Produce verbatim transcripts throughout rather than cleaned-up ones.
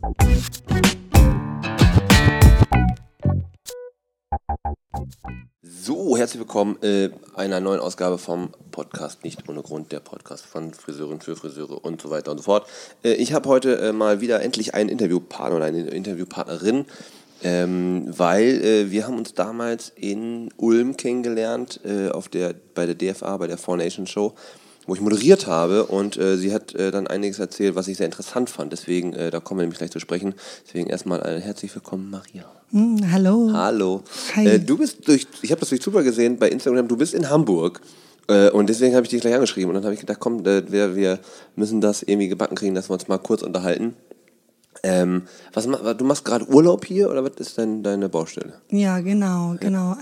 So, herzlich willkommen äh, einer neuen Ausgabe vom Podcast Nicht ohne Grund, der Podcast von Friseurin für Friseure und so weiter und so fort. Äh, ich habe heute äh, mal wieder endlich einen Interviewpartner oder eine Interviewpartnerin, ähm, weil äh, wir haben uns damals in Ulm kennengelernt, äh, auf der, bei der D F A, bei der Four Nation Show, wo ich moderiert habe, und äh, sie hat äh, dann einiges erzählt, was ich sehr interessant fand. Deswegen, äh, da kommen wir nämlich gleich zu sprechen. Deswegen erstmal äh, herzlich willkommen, Maria. Mm, hallo. Hallo. Hi. Äh, du bist durch, ich habe das durch Zufall gesehen bei Instagram, du bist in Hamburg. Äh, und deswegen habe ich dich gleich angeschrieben. Und dann habe ich gedacht, komm, äh, wir, wir müssen das irgendwie gebacken kriegen, dass wir uns mal kurz unterhalten. Ähm, was, du machst gerade Urlaub hier oder was ist dein, deine Baustelle? Ja, genau, genau.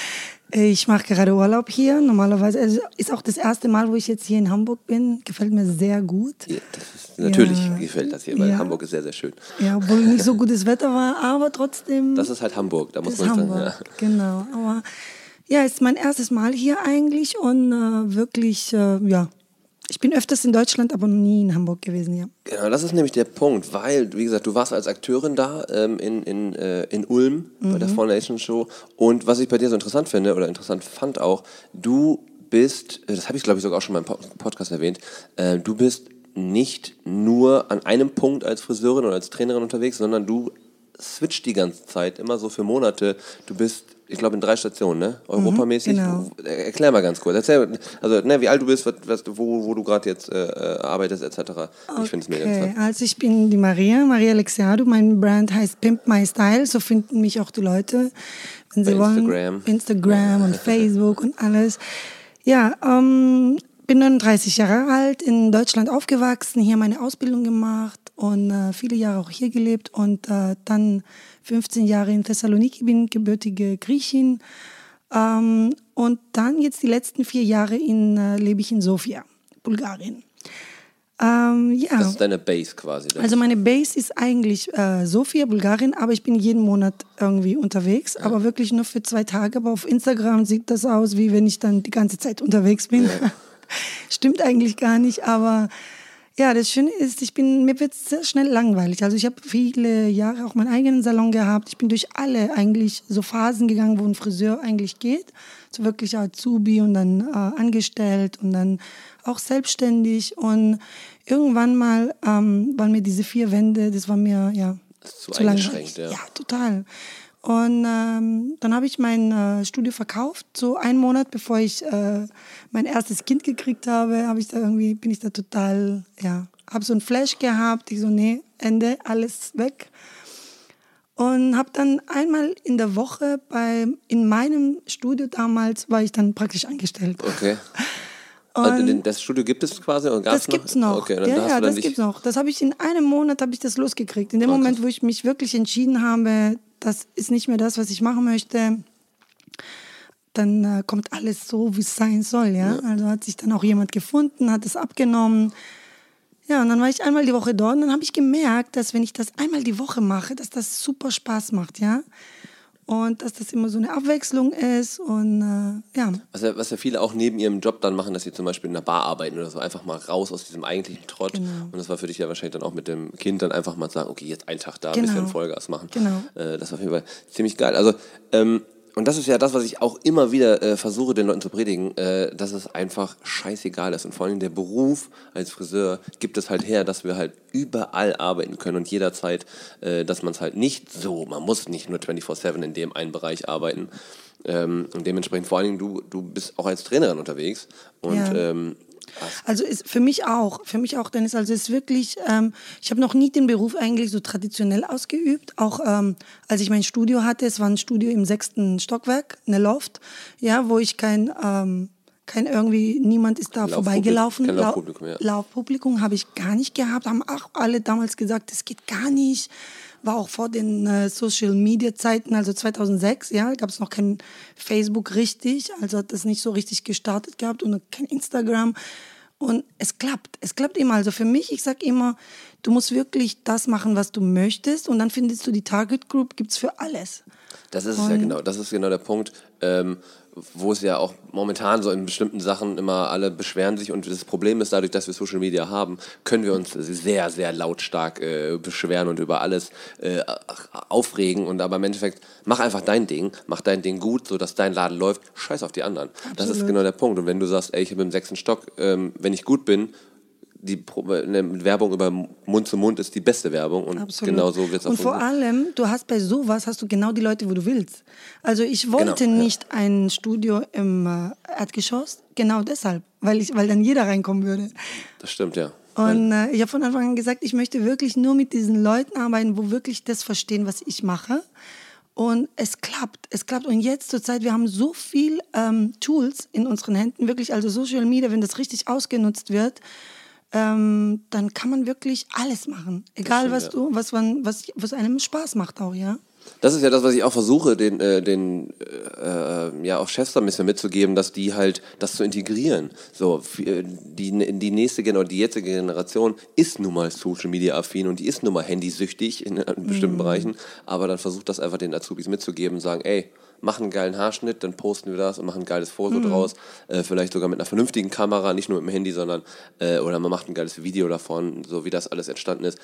Ich mache gerade Urlaub hier. Normalerweise also ist auch das erste Mal, wo ich jetzt hier in Hamburg bin. Gefällt mir sehr gut. Ja, das ist, natürlich ja, gefällt das hier, weil ja. Hamburg ist sehr, sehr schön. Ja, obwohl nicht so gutes Wetter war, aber trotzdem. Das ist halt Hamburg, da muss ist man Hamburg, sagen. Ja. Genau. Aber ja, es ist mein erstes Mal hier eigentlich und äh, wirklich, äh, ja. Ich bin öfters in Deutschland, aber nie in Hamburg gewesen, ja. Genau, das ist nämlich der Punkt, weil, wie gesagt, du warst als Akteurin da ähm, in, in, äh, in Ulm mhm. bei der Four Nation Show, und was ich bei dir so interessant finde, oder interessant fand auch, du bist, das habe ich glaube ich sogar auch schon mal im Podcast erwähnt, äh, du bist nicht nur an einem Punkt als Friseurin oder als Trainerin unterwegs, sondern du switcht die ganze Zeit, immer so für Monate. Du bist, ich glaube, in drei Stationen, ne? Europamäßig. Mhm, genau. Erklär mal ganz kurz. Erzähl, also, ne, wie alt du bist, was, was, wo, wo du gerade jetzt äh, arbeitest, et cetera. Okay. Ich finde es mega interessant. Also ich bin die Maria, Maria Alexiadou. Mein Brand heißt Pimp My Style. So finden mich auch die Leute, wenn sie Bei wollen. Instagram. Instagram und Facebook und alles. Ja, ähm, bin neununddreißig Jahre alt, in Deutschland aufgewachsen, hier meine Ausbildung gemacht und äh, viele Jahre auch hier gelebt und äh, dann fünfzehn Jahre in Thessaloniki, bin gebürtige Griechin. Ähm, und dann jetzt die letzten vier Jahre in, äh, lebe ich in Sofia, Bulgarien. Ähm, ja. Das ist deine Base quasi. Also meine Base ist eigentlich äh, Sofia, Bulgarien, aber ich bin jeden Monat irgendwie unterwegs, ja. aber wirklich nur für zwei Tage. Aber auf Instagram sieht das aus, wie wenn ich dann die ganze Zeit unterwegs bin. Ja. Stimmt eigentlich gar nicht, aber ja, das Schöne ist, ich bin, mir wird es sehr schnell langweilig. Also ich habe viele Jahre auch meinen eigenen Salon gehabt. Ich bin durch alle eigentlich so Phasen gegangen, wo ein Friseur eigentlich geht. So wirklich Azubi und dann äh, angestellt und dann auch selbstständig. Und irgendwann mal ähm, waren mir diese vier Wände, das war mir ja zu, zu langweilig. Ja. ja, total. Und ähm, dann habe ich mein äh, Studio verkauft, so einen Monat bevor ich äh, mein erstes Kind gekriegt habe, habe ich da irgendwie, bin ich da total, ja, habe so ein Flash gehabt, ich so, nee, Ende, alles weg. Und habe dann einmal in der Woche bei, in meinem Studio damals, war ich dann praktisch angestellt. Okay. Und das Studio gibt es quasi? Und gab's das gibt es noch. Okay, dann ja, hast ja, du dann das gibt es noch. Das habe ich in einem Monat, habe ich das losgekriegt. In dem okay. Moment, wo ich mich wirklich entschieden habe, das ist nicht mehr das, was ich machen möchte, dann äh, kommt alles so, wie es sein soll. Ja? Ja. Also hat sich dann auch jemand gefunden, hat es abgenommen. Ja, und dann war ich einmal die Woche dort und dann habe ich gemerkt, dass wenn ich das einmal die Woche mache, dass das super Spaß macht, ja. Und dass das immer so eine Abwechslung ist und äh, ja. Was ja. Was ja viele auch neben ihrem Job dann machen, dass sie zum Beispiel in einer Bar arbeiten oder so, einfach mal raus aus diesem eigentlichen Trott. Genau. Und das war für dich ja wahrscheinlich dann auch mit dem Kind dann einfach mal sagen, okay, jetzt einen Tag da, ein genau. bisschen Vollgas machen. Genau. Äh, das war auf jeden Fall ziemlich geil. Also, ähm, und das ist ja das, was ich auch immer wieder äh, versuche, den Leuten zu predigen, äh, dass es einfach scheißegal ist. Und vor allem der Beruf als Friseur gibt es halt her, dass wir halt überall arbeiten können und jederzeit, äh, dass man es halt nicht so, man muss nicht nur vierundzwanzig sieben in dem einen Bereich arbeiten. Ähm, und dementsprechend vor allen Dingen, du, du bist auch als Trainerin unterwegs. Und ja. ähm, Also ist für mich auch, für mich auch, Dennis, also es ist wirklich, ähm, ich habe noch nie den Beruf eigentlich so traditionell ausgeübt, auch ähm, als ich mein Studio hatte, es war ein Studio im sechsten Stockwerk, eine Loft, ja, wo ich kein, ähm, kein irgendwie, niemand ist da Laufpublikum, vorbeigelaufen. kein Laufpublikum, ja. Laufpublikum habe ich gar nicht gehabt, haben auch alle damals gesagt, das geht gar nicht. War auch vor den äh, Social-Media-Zeiten, also zweitausendsechs, ja, gab es noch kein Facebook richtig, also hat das nicht so richtig gestartet gehabt und kein Instagram. Und es klappt, es klappt immer. Also für mich, ich sage immer, du musst wirklich das machen, was du möchtest und dann findest du die Target Group, gibt's für alles. Das ist es ja genau, das ist genau der Punkt, ähm, wo es ja auch momentan so in bestimmten Sachen immer alle beschweren sich und das Problem ist, dadurch, dass wir Social Media haben, können wir uns sehr, sehr lautstark äh, beschweren und über alles äh, aufregen und aber im Endeffekt, mach einfach dein Ding, mach dein Ding gut, sodass dein Laden läuft, scheiß auf die anderen. Absolut. Das ist genau der Punkt und wenn du sagst, ey, ich bin im sechsten Stock, ähm, wenn ich gut bin, die eine Werbung über Mund zu Mund ist die beste Werbung und Absolut. Genau so wird es auch. Und vor allem, du hast bei sowas, hast du genau die Leute, wo du willst. Also ich wollte genau, nicht ja. ein Studio im äh, Erdgeschoss, genau deshalb, weil, ich, weil dann jeder reinkommen würde. Das stimmt, ja. Und äh, ich habe von Anfang an gesagt, ich möchte wirklich nur mit diesen Leuten arbeiten, wo wirklich das verstehen, was ich mache. Und es klappt, es klappt. Und jetzt zur Zeit, wir haben so viel ähm, Tools in unseren Händen, wirklich, also Social Media, wenn das richtig ausgenutzt wird, Ähm, dann kann man wirklich alles machen. Egal, stimmt, was ja. du, was, man, was, was einem Spaß macht auch, ja. Das ist ja das, was ich auch versuche, den, äh, den äh, ja auch Chefs ein bisschen mitzugeben, dass die halt das zu integrieren. So, die, die nächste Generation, oder die jetzige Generation ist nun mal Social Media affin und die ist nun mal handysüchtig in, in bestimmten mhm. Bereichen, aber dann versucht das einfach den Azubis mitzugeben und sagen, ey, machen einen geilen Haarschnitt, dann posten wir das und machen ein geiles Foto mhm. draus. Äh, vielleicht sogar mit einer vernünftigen Kamera, nicht nur mit dem Handy, sondern äh, oder man macht ein geiles Video davon, so wie das alles entstanden ist.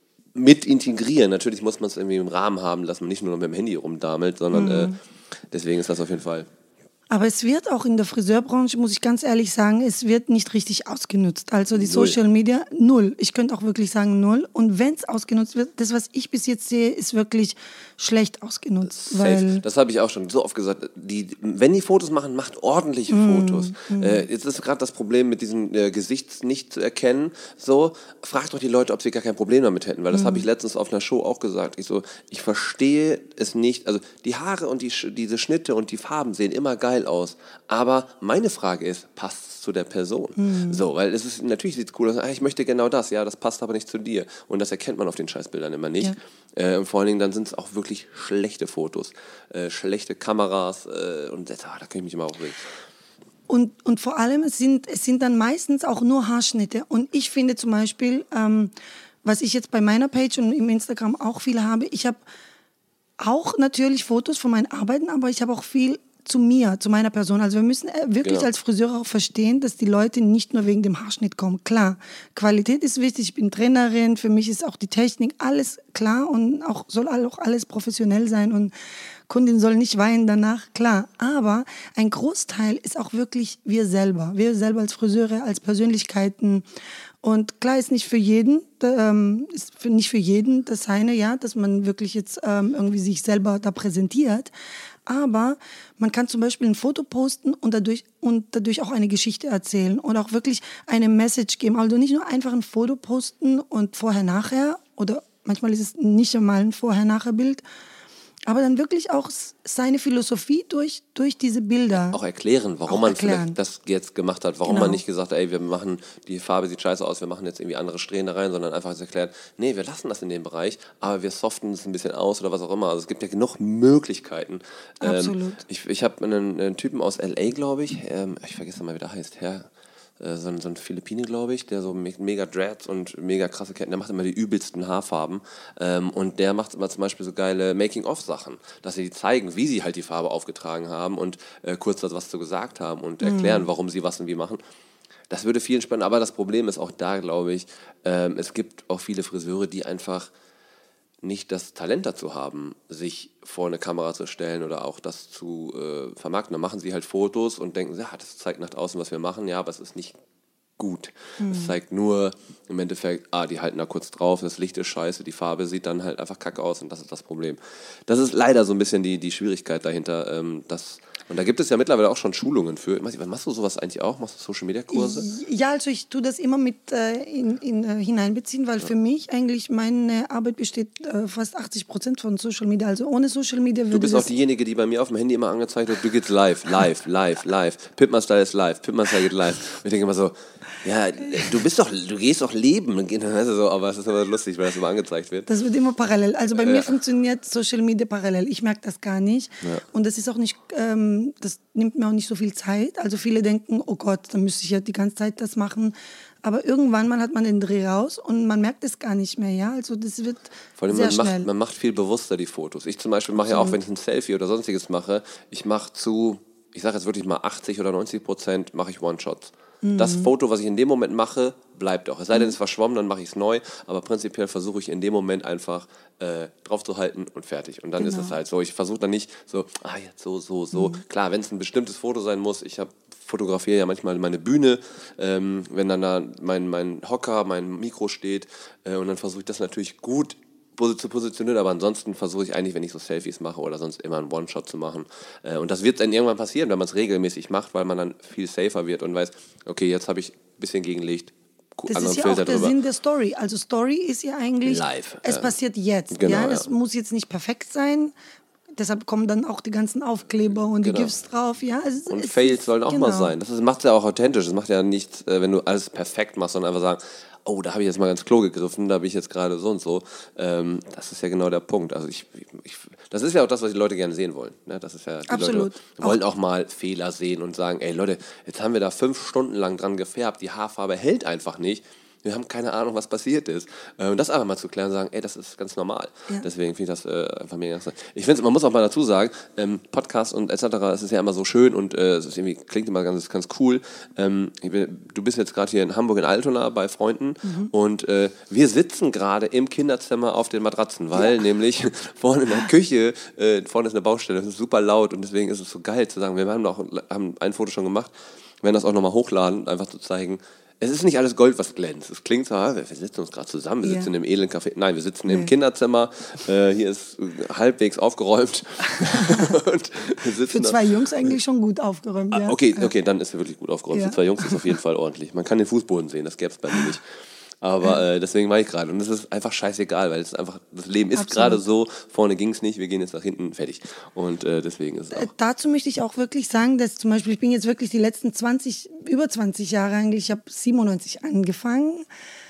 Mit integrieren. Natürlich muss man es irgendwie im Rahmen haben, dass man nicht nur noch mit dem Handy rumdamelt, sondern mhm. äh, deswegen ist das auf jeden Fall. Aber es wird auch in der Friseurbranche, muss ich ganz ehrlich sagen, es wird nicht richtig ausgenutzt. Also die null. Social Media, null. Ich könnte auch wirklich sagen null. Und wenn es ausgenutzt wird, das, was ich bis jetzt sehe, ist wirklich schlecht ausgenutzt. Weil das habe ich auch schon so oft gesagt. Die, wenn die Fotos machen, macht ordentliche mm, Fotos. Mm. Äh, jetzt ist gerade das Problem mit diesem äh, Gesicht nicht zu erkennen. So, fragt doch die Leute, ob sie gar kein Problem damit hätten. Weil das mm. habe ich letztens auf einer Show auch gesagt. Ich so, ich verstehe es nicht. Also die Haare und die, diese Schnitte und die Farben sehen immer geil aus. Aber meine Frage ist, passt es zu der Person? Mhm. So, weil es ist, natürlich sieht es cool aus, ah, ich möchte genau das, ja, das passt aber nicht zu dir. Und das erkennt man auf den Scheißbildern immer nicht. Ja. Äh, und vor allen Dingen, dann sind es auch wirklich schlechte Fotos, äh, schlechte Kameras äh, und ah, da kann ich mich immer aufregen. Und, und vor allem, es sind, es sind dann meistens auch nur Haarschnitte. Und ich finde zum Beispiel, ähm, was ich jetzt bei meiner Page und im Instagram auch viel habe, ich habe auch natürlich Fotos von meinen Arbeiten, aber ich habe auch viel zu mir, zu meiner Person. Also wir müssen wirklich genau. als Friseure auch verstehen, dass die Leute nicht nur wegen dem Haarschnitt kommen. Klar, Qualität ist wichtig, ich bin Trainerin, für mich ist auch die Technik alles klar und auch soll auch alles professionell sein und Kundin soll nicht weinen danach, klar. Aber ein Großteil ist auch wirklich wir selber. Wir selber als Friseure, als Persönlichkeiten. Und klar ist nicht für jeden, ähm, ist für, nicht für jeden das seine, ja, dass man wirklich jetzt ähm, irgendwie sich selber da präsentiert. Aber man kann zum Beispiel ein Foto posten und dadurch, und dadurch auch eine Geschichte erzählen und auch wirklich eine Message geben. Also nicht nur einfach ein Foto posten und vorher-nachher oder manchmal ist es nicht einmal ein Vorher-Nachher-Bild, aber dann wirklich auch seine Philosophie durch, durch diese Bilder. Auch erklären, warum auch man erklären. vielleicht das jetzt gemacht hat. Warum genau. man nicht gesagt hat, ey, wir machen, die Farbe sieht scheiße aus, wir machen jetzt irgendwie andere Strähne rein, sondern einfach erklärt, nee, wir lassen das in dem Bereich, aber wir soften es ein bisschen aus oder was auch immer. Also es gibt ja genug Möglichkeiten. Absolut. Ähm, ich ich habe einen, einen Typen aus L A, glaube ich, ähm, ich vergesse mal, wie der heißt, Herr... So ein, so ein Philippine, glaube ich, der so mega Dreads und mega krasse Ketten, der macht immer die übelsten Haarfarben ähm, und der macht immer zum Beispiel so geile Making-of-Sachen, dass sie zeigen, wie sie halt die Farbe aufgetragen haben und äh, kurz was zu gesagt haben und erklären, mhm. warum sie was und wie machen. Das würde vielen spannend, aber das Problem ist auch da, glaube ich, ähm, es gibt auch viele Friseure, die einfach nicht das Talent dazu haben, sich vor eine Kamera zu stellen oder auch das zu äh, vermarkten. Dann machen sie halt Fotos und denken, ja, das zeigt nach außen, was wir machen, ja, aber es ist nicht gut. Mhm. Es zeigt nur im Endeffekt, ah, die halten da kurz drauf, das Licht ist scheiße, die Farbe sieht dann halt einfach kacke aus und das ist das Problem. Das ist leider so ein bisschen die, die Schwierigkeit dahinter, ähm, dass und da gibt es ja mittlerweile auch schon Schulungen für. Machst du sowas eigentlich auch? Machst du Social-Media-Kurse? Ja, also ich tue das immer mit äh, in, in, äh, hineinbeziehen, weil ja. für mich eigentlich meine Arbeit besteht äh, fast achtzig Prozent von Social Media. Also ohne Social Media würde Du bist auch diejenige, die bei mir auf dem Handy immer angezeigt hat, du gehst live, live, live, live. Pimp My Style ist live, Pimp My Style geht live. Und ich denke immer so, ja, du bist doch, du gehst doch leben. Also, aber es ist immer lustig, weil das immer angezeigt wird. Das wird immer parallel. Also bei ja. mir funktioniert Social Media parallel. Ich merke das gar nicht. Ja. Und das ist auch nicht... Ähm, das nimmt mir auch nicht so viel Zeit. Also viele denken, oh Gott, dann müsste ich ja die ganze Zeit das machen. Aber irgendwann mal hat man den Dreh raus und man merkt es gar nicht mehr. Ja? Also das wird Vor allem sehr man schnell. Macht, man macht viel bewusster die Fotos. Ich zum Beispiel mache ja auch, wenn ich ein Selfie oder sonstiges mache, ich mache zu ich sage jetzt wirklich mal achtzig oder neunzig Prozent mache ich One-Shots. Mhm. Das Foto, was ich in dem Moment mache, bleibt auch. Es sei denn, es ist verschwommen, dann mache ich es neu. Aber prinzipiell versuche ich in dem Moment einfach äh, drauf zu halten und fertig. Und dann genau. ist es halt so. Ich versuche dann nicht so, ah, jetzt so, so, so. Mhm. Klar, wenn es ein bestimmtes Foto sein muss, ich habe fotografiere ja manchmal meine Bühne, ähm, wenn dann da mein, mein Hocker, mein Mikro steht äh, und dann versuche ich das natürlich gut zu positionieren, aber ansonsten versuche ich eigentlich, wenn ich so Selfies mache oder sonst immer einen One-Shot zu machen. Äh, und das wird dann irgendwann passieren, wenn man es regelmäßig macht, weil man dann viel safer wird und weiß, okay, jetzt habe ich ein bisschen gegenlegt. Das ist ja auch der drüber. Sinn der Story. Also Story ist ja eigentlich, live. Es ja. passiert jetzt. Genau, ja? Es ja. muss jetzt nicht perfekt sein. Deshalb kommen dann auch die ganzen Aufkleber und genau. die GIFs drauf. Ja, also und Fails sollen auch genau. mal sein. Das macht es ja auch authentisch. Das macht ja nichts, wenn du alles perfekt machst, sondern einfach sagen, oh, da habe ich jetzt mal ganz Klo gegriffen, da bin ich jetzt gerade so und so. Ähm, das ist ja genau der Punkt. Also ich, ich, das ist ja auch das, was die Leute gerne sehen wollen. Ne? Das ist ja, die Absolut. Leute wollen auch mal Fehler sehen und sagen, ey Leute, jetzt haben wir da fünf Stunden lang dran gefärbt, die Haarfarbe hält einfach nicht. Wir haben keine Ahnung, was passiert ist. Und das einfach mal zu klären und sagen, ey, das ist ganz normal. Ja. Deswegen finde ich das äh, einfach mega interessant. Ich finde, man muss auch mal dazu sagen, ähm, Podcast und et cetera, es ist ja immer so schön und äh, es ist irgendwie, klingt immer ganz, ganz cool. Ähm, bin, du bist jetzt gerade hier in Hamburg in Altona bei Freunden mhm. und äh, wir sitzen gerade im Kinderzimmer auf den Matratzen, weil ja. nämlich vorne in der Küche, äh, vorne ist eine Baustelle, es ist super laut und deswegen ist es so geil zu sagen, wir haben, auch, haben ein Foto schon gemacht, werden das auch nochmal hochladen, einfach zu zeigen, es ist nicht alles Gold, was glänzt. Es klingt so, wir sitzen uns gerade zusammen, wir yeah. sitzen im edlen Café. Nein, wir sitzen nee. im Kinderzimmer. Äh, hier ist halbwegs aufgeräumt. Und wir sitzen Für zwei Jungs eigentlich schon gut aufgeräumt. Ah, ja. okay, okay, dann ist er wirklich gut aufgeräumt. Ja. Für zwei Jungs ist es auf jeden Fall ordentlich. Man kann den Fußboden sehen, das gäbe es bei mir nicht. Aber äh, deswegen mache ich gerade. Und es ist einfach scheißegal, weil es ist einfach, das Leben ist gerade so, vorne ging es nicht, wir gehen jetzt nach hinten, fertig. Und äh, deswegen ist es auch. Äh, dazu möchte ich auch wirklich sagen, dass zum Beispiel, ich bin jetzt wirklich die letzten zwanzig, über zwanzig Jahre eigentlich, ich habe siebenundneunzig angefangen.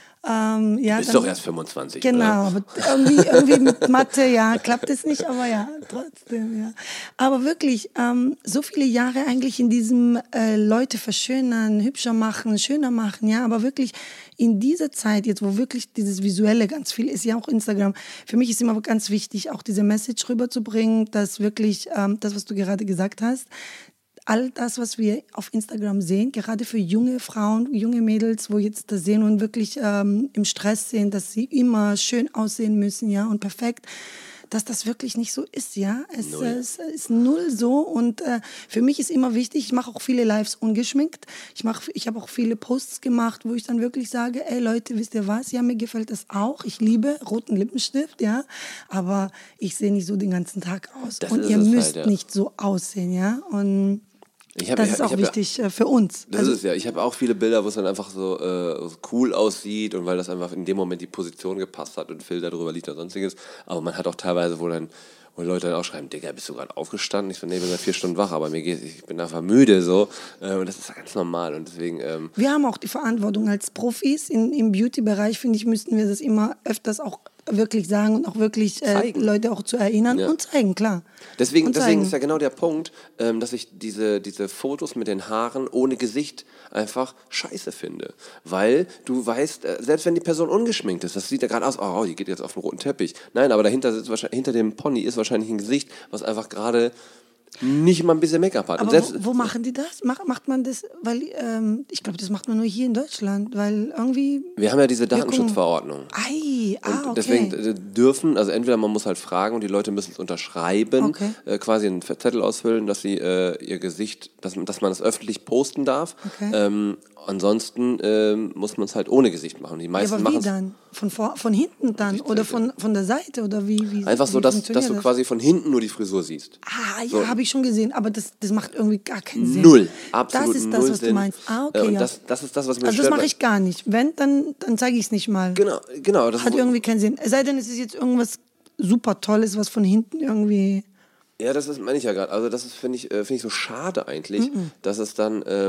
Ähm, ja, du bist dann, doch erst fünfundzwanzig, genau, oder? irgendwie, irgendwie mit Mathe, ja, klappt es nicht, aber ja, trotzdem, ja. Aber wirklich, ähm, so viele Jahre eigentlich in diesem äh, Leute verschönern, hübscher machen, schöner machen, ja, aber wirklich in dieser Zeit jetzt, wo wirklich dieses Visuelle ganz viel ist, ja auch Instagram, für mich ist immer ganz wichtig, auch diese Message rüberzubringen, dass wirklich, ähm, das, was du gerade gesagt hast, all das, was wir auf Instagram sehen, gerade für junge Frauen, junge Mädels, wo jetzt das sehen und wirklich ähm, im Stress sind, dass sie immer schön aussehen müssen, ja, und perfekt, dass das wirklich nicht so ist, ja. Es, null. es ist null so und äh, für mich ist immer wichtig, ich mache auch viele Lives ungeschminkt. Ich mache, ich habe auch viele Posts gemacht, wo ich dann wirklich sage, ey Leute, wisst ihr was? Ja, mir gefällt das auch. Ich liebe roten Lippenstift, ja, aber ich sehe nicht so den ganzen Tag aus. Das und ihr müsst halt, ja. nicht so aussehen, ja. Und Ich hab, das ich, ist auch ich wichtig ja, für uns. Das also, ist ja, ich habe auch viele Bilder, wo es dann einfach so, äh, so cool aussieht und weil das einfach in dem Moment die Position gepasst hat und Filter drüber liegt oder sonstiges. Aber man hat auch teilweise, wo dann wo Leute dann auch schreiben, Digga, bist du gerade aufgestanden? Ich so, nee, ich bin seit vier Stunden wach, aber mir geht, ich bin einfach müde so. Äh, und das ist ganz normal und deswegen... Ähm wir haben auch die Verantwortung als Profis in, im Beauty-Bereich, finde ich, müssten wir das immer öfters auch wirklich sagen und auch wirklich äh, Leute auch zu erinnern ja. und zeigen, klar. Deswegen, und deswegen zeigen. ist ja genau der Punkt, ähm, dass ich diese, diese Fotos mit den Haaren ohne Gesicht einfach scheiße finde. Weil du weißt, äh, selbst wenn die Person ungeschminkt ist, das sieht ja gerade aus, oh, die geht jetzt auf den roten Teppich. Nein, aber dahinter sitzt wahrscheinlich, hinter dem Pony ist wahrscheinlich ein Gesicht, was einfach gerade nicht mal ein bisschen Make-up hat. Aber und selbst, wo, wo machen die das? Mach, macht man das, weil ähm, ich glaube, das macht man nur hier in Deutschland, weil irgendwie... Wir haben ja diese Datenschutzverordnung. Ei, ah, und okay. deswegen dürfen, also entweder man muss halt fragen und die Leute müssen es unterschreiben, okay. äh, quasi einen Zettel ausfüllen, dass sie äh, ihr Gesicht, dass, dass man es öffentlich posten darf. Okay. Ähm, ansonsten äh, muss man es halt ohne Gesicht machen. Die meisten ja, aber wie machen's dann? Von, vor, von hinten dann? Oder von, von der Seite? Oder wie, wie, Einfach so, wie dass, dass du das? quasi von hinten nur die Frisur siehst. Ah, ja, so. habe ich schon gesehen, aber das, das macht irgendwie gar keinen Sinn. Null, absolut Das ist null das, was Sinn. du meinst. Ah, okay, und ja. das, das ist das, was mir Also das mache ich gar nicht. Wenn, dann, dann zeige ich es nicht mal. Genau, genau. Das Hat ist, irgendwie keinen Sinn. Es sei denn, es ist jetzt irgendwas super Tolles, was von hinten irgendwie... Ja, das ist, meine ich ja gerade. Also das ist, finde ich, äh, finde ich so schade eigentlich, mm-mm. dass es dann, ähm,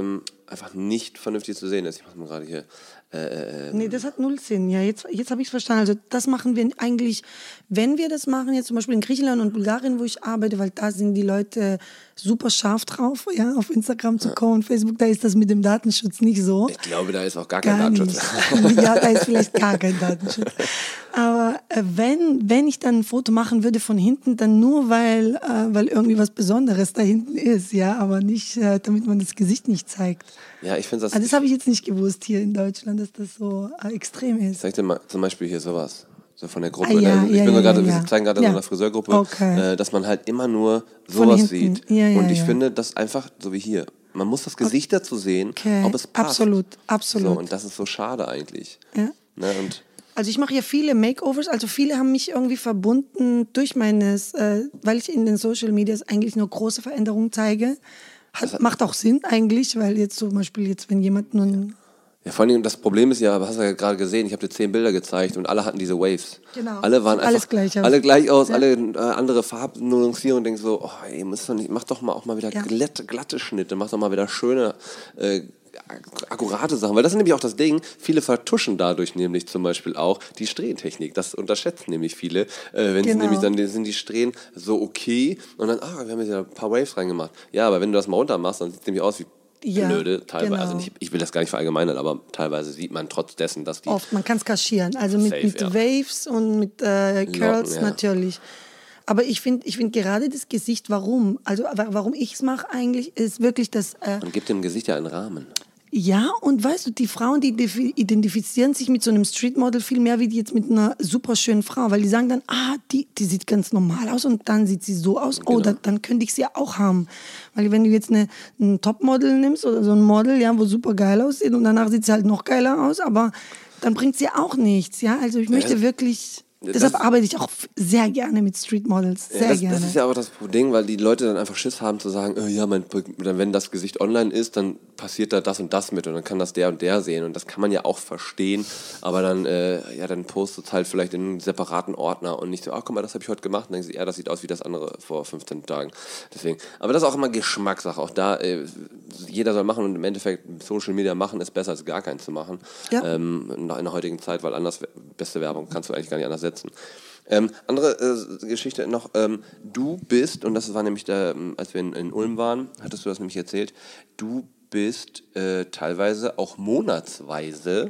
einfach nicht vernünftig zu sehen ist. Ich muss mal gerade hier... Äh, äh, nee, das hat null Sinn. Ja, jetzt, jetzt habe ich es verstanden. Also das machen wir eigentlich, wenn wir das machen, jetzt zum Beispiel in Griechenland und Bulgarien, wo ich arbeite, weil da sind die Leute super scharf drauf, ja, auf Instagram zu kommen, ja. Facebook, da ist das mit dem Datenschutz nicht so. Ich glaube, da ist auch gar kein gar Datenschutz. Nicht. Ja, da ist vielleicht gar kein Datenschutz. Aber äh, wenn, wenn ich dann ein Foto machen würde von hinten, dann nur, weil, äh, weil irgendwie was Besonderes da hinten ist, ja, aber nicht, äh, damit man das Gesicht nicht zeigt. Ja, ich finde das... Also das habe ich jetzt nicht gewusst hier in Deutschland, dass das so äh, extrem ist. Zeig dir mal zum Beispiel hier sowas. So von der Gruppe. Ah, ja, ich ja, bin ja, gerade, ja, wir zeigen gerade ja. in so einer Friseurgruppe, Okay. äh, dass man halt immer nur sowas sieht. Ja, ja, und ich ja. finde, das einfach, so wie hier, man muss das Gesicht dazu sehen, Okay. ob es passt. Absolut, absolut. So, und das ist so schade eigentlich. Ja. Ne, und Also ich mache ja viele Makeovers, also viele haben mich irgendwie verbunden durch meines, äh, weil ich in den Social Medias eigentlich nur große Veränderungen zeige. Hat, hat, macht auch Sinn eigentlich, weil jetzt zum Beispiel jetzt, wenn jemand nun... Ja, vor allem das Problem ist ja, hast du ja gerade gesehen, ich habe dir zehn Bilder gezeigt und alle hatten diese Waves. Genau. Alle waren alles einfach, gleich aus. alle gleich aus, ja. alle äh, andere Farbnuancierungen und denken so, oh, ey, müsst doch nicht, mach doch mal auch mal wieder ja. glatte, glatte Schnitte, mach doch mal wieder schöne, äh, akkurate Sachen, weil das ist nämlich auch das Ding, viele vertuschen dadurch nämlich zum Beispiel auch die Strähntechnik, das unterschätzen nämlich viele, äh, wenn genau. sie nämlich dann sind die Strähnen so okay und dann, ah, wir haben jetzt ja ein paar Waves reingemacht. Ja, aber wenn du das mal runter machst, dann sieht es nämlich aus wie ja, blöde, teilweise, genau. also nicht, ich will das gar nicht verallgemeinern, aber teilweise sieht man trotz dessen, dass die... Oft, man kann es kaschieren, also mit, safe, mit ja. Waves und mit äh, Curls Locken, ja. natürlich. Aber ich finde ich find gerade das Gesicht, warum, also warum ich es mache eigentlich, ist wirklich das... Äh, man gibt dem Gesicht ja einen Rahmen. Ja, und weißt du, die Frauen, die identifizieren sich mit so einem Streetmodel viel mehr wie die jetzt mit einer super schönen Frau, weil die sagen dann, ah, die, die sieht ganz normal aus und dann sieht sie so aus, oh, genau. da, dann könnte ich sie ja auch haben. Weil wenn du jetzt eine, ein Topmodel nimmst oder so ein Model, ja, wo super geil aussieht und danach sieht sie halt noch geiler aus, aber dann bringt sie auch nichts, ja, also ich möchte ja, wirklich... Das, Deshalb arbeite ich auch sehr gerne mit Streetmodels, sehr ja, das, gerne. Das ist ja auch das Ding, weil die Leute dann einfach Schiss haben zu sagen, äh, ja, mein, wenn das Gesicht online ist, dann passiert da das und das mit und dann kann das der und der sehen und das kann man ja auch verstehen, aber dann, äh, ja, dann postet es halt vielleicht in einen separaten Ordner und nicht so, ach guck mal, das habe ich heute gemacht und dann denken sie, ja, das sieht aus wie das andere vor fünfzehn Tagen. Deswegen, aber das ist auch immer Geschmackssache, auch da, äh, jeder soll machen und im Endeffekt Social Media machen ist besser als gar keins zu machen, ja. ähm, in der heutigen Zeit, weil anders, beste Werbung kannst du eigentlich gar nicht anders setzen. Ähm, andere äh, Geschichte noch, ähm, du bist, und das war nämlich, der, als wir in, in Ulm waren, hattest du das nämlich erzählt, du bist äh, teilweise auch monatsweise,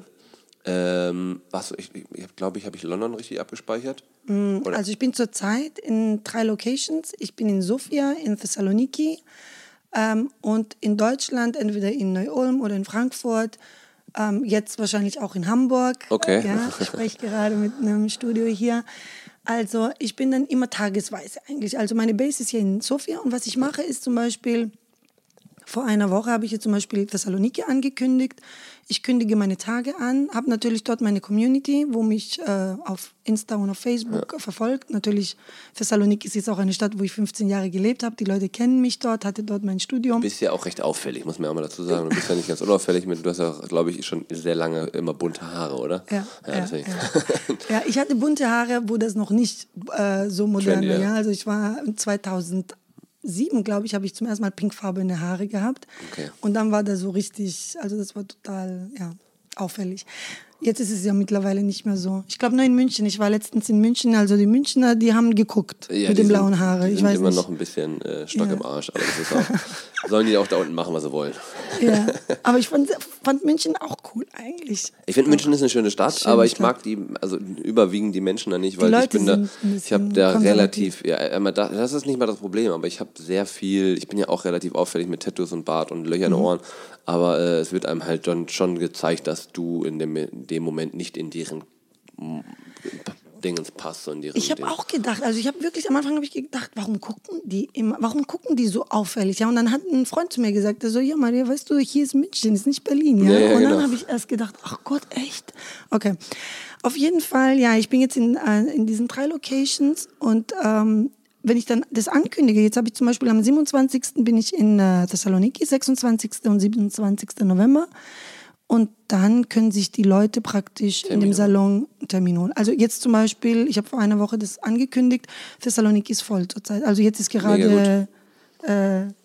ähm, was, ich, ich glaube, ich habe ich London richtig abgespeichert? Mm, also ich bin zurzeit in drei Locations, ich bin in Sofia, in Thessaloniki ähm, und in Deutschland, entweder in Neu-Ulm oder in Frankfurt. Ähm, jetzt wahrscheinlich auch in Hamburg. Okay. Ja, ich spreche gerade mit einem Studio hier. Also ich bin dann immer tagesweise eigentlich. Also meine Base ist hier in Sofia und was ich mache ist zum Beispiel, vor einer Woche habe ich jetzt zum Beispiel Thessaloniki angekündigt. Ich kündige meine Tage an, habe natürlich dort meine Community, wo mich äh, auf Insta und auf Facebook ja. verfolgt. Natürlich, Thessaloniki ist jetzt auch eine Stadt, wo ich fünfzehn Jahre gelebt habe. Die Leute kennen mich dort, hatte dort mein Studium. Du bist ja auch recht auffällig, muss man auch mal dazu sagen. Du bist ja nicht ganz unauffällig, mit, du hast ja, glaube ich, schon sehr lange immer bunte Haare, oder? Ja, ja, ja, deswegen. ja. ja ich hatte bunte Haare, wo das noch nicht äh, so modern Trendy, war. ja. Ja. Also ich war zweitausend sieben, glaube ich, habe ich zum ersten Mal pinkfarbene Haare gehabt. Okay. Und dann war das so richtig, also das war total, ja, auffällig. Jetzt ist es ja mittlerweile nicht mehr so. Ich glaube nur in München. Ich war letztens in München, also die Münchner, die haben geguckt ja, mit den blauen Haaren. Die ich sind weiß immer nicht. noch ein bisschen äh, Stock ja. im Arsch, aber das ist auch, sollen die auch da unten machen, was sie wollen. Ja, aber ich fand, fand München auch cool eigentlich. Ich finde, München ist eine schöne Stadt, Schöne aber ich Stadt. mag die, also überwiegend die Menschen da nicht, weil Die ich Leute bin da, sind ein ich habe bisschen da konservativ. relativ, ja, immer da, das ist nicht mal das Problem, aber ich habe sehr viel, ich bin ja auch relativ auffällig mit Tattoos und Bart und Löcher in den Ohren, aber äh, es wird einem halt dann schon gezeigt, dass du in dem, in dem Moment nicht in deren Dingens passt. So in deren Ich habe Ding. auch gedacht, also ich habe wirklich, am Anfang habe ich gedacht, warum gucken die immer, warum gucken die so auffällig? Ja, und dann hat ein Freund zu mir gesagt, der so, ja Maria, weißt du, hier ist München, ist nicht Berlin. Ja, ja, ja und dann genau. habe ich erst gedacht, ach Gott, echt? Okay. Auf jeden Fall, ja, ich bin jetzt in, äh, in diesen drei Locations und ähm, wenn ich dann das ankündige, jetzt habe ich zum Beispiel am siebenundzwanzigsten bin ich in äh, Thessaloniki, sechsundzwanzigsten und siebenundzwanzigsten November. Und dann können sich die Leute praktisch Termin in dem Salon Termin holen. Also jetzt zum Beispiel, ich habe vor einer Woche das angekündigt, Thessaloniki ist voll zurzeit. Also jetzt ist gerade äh,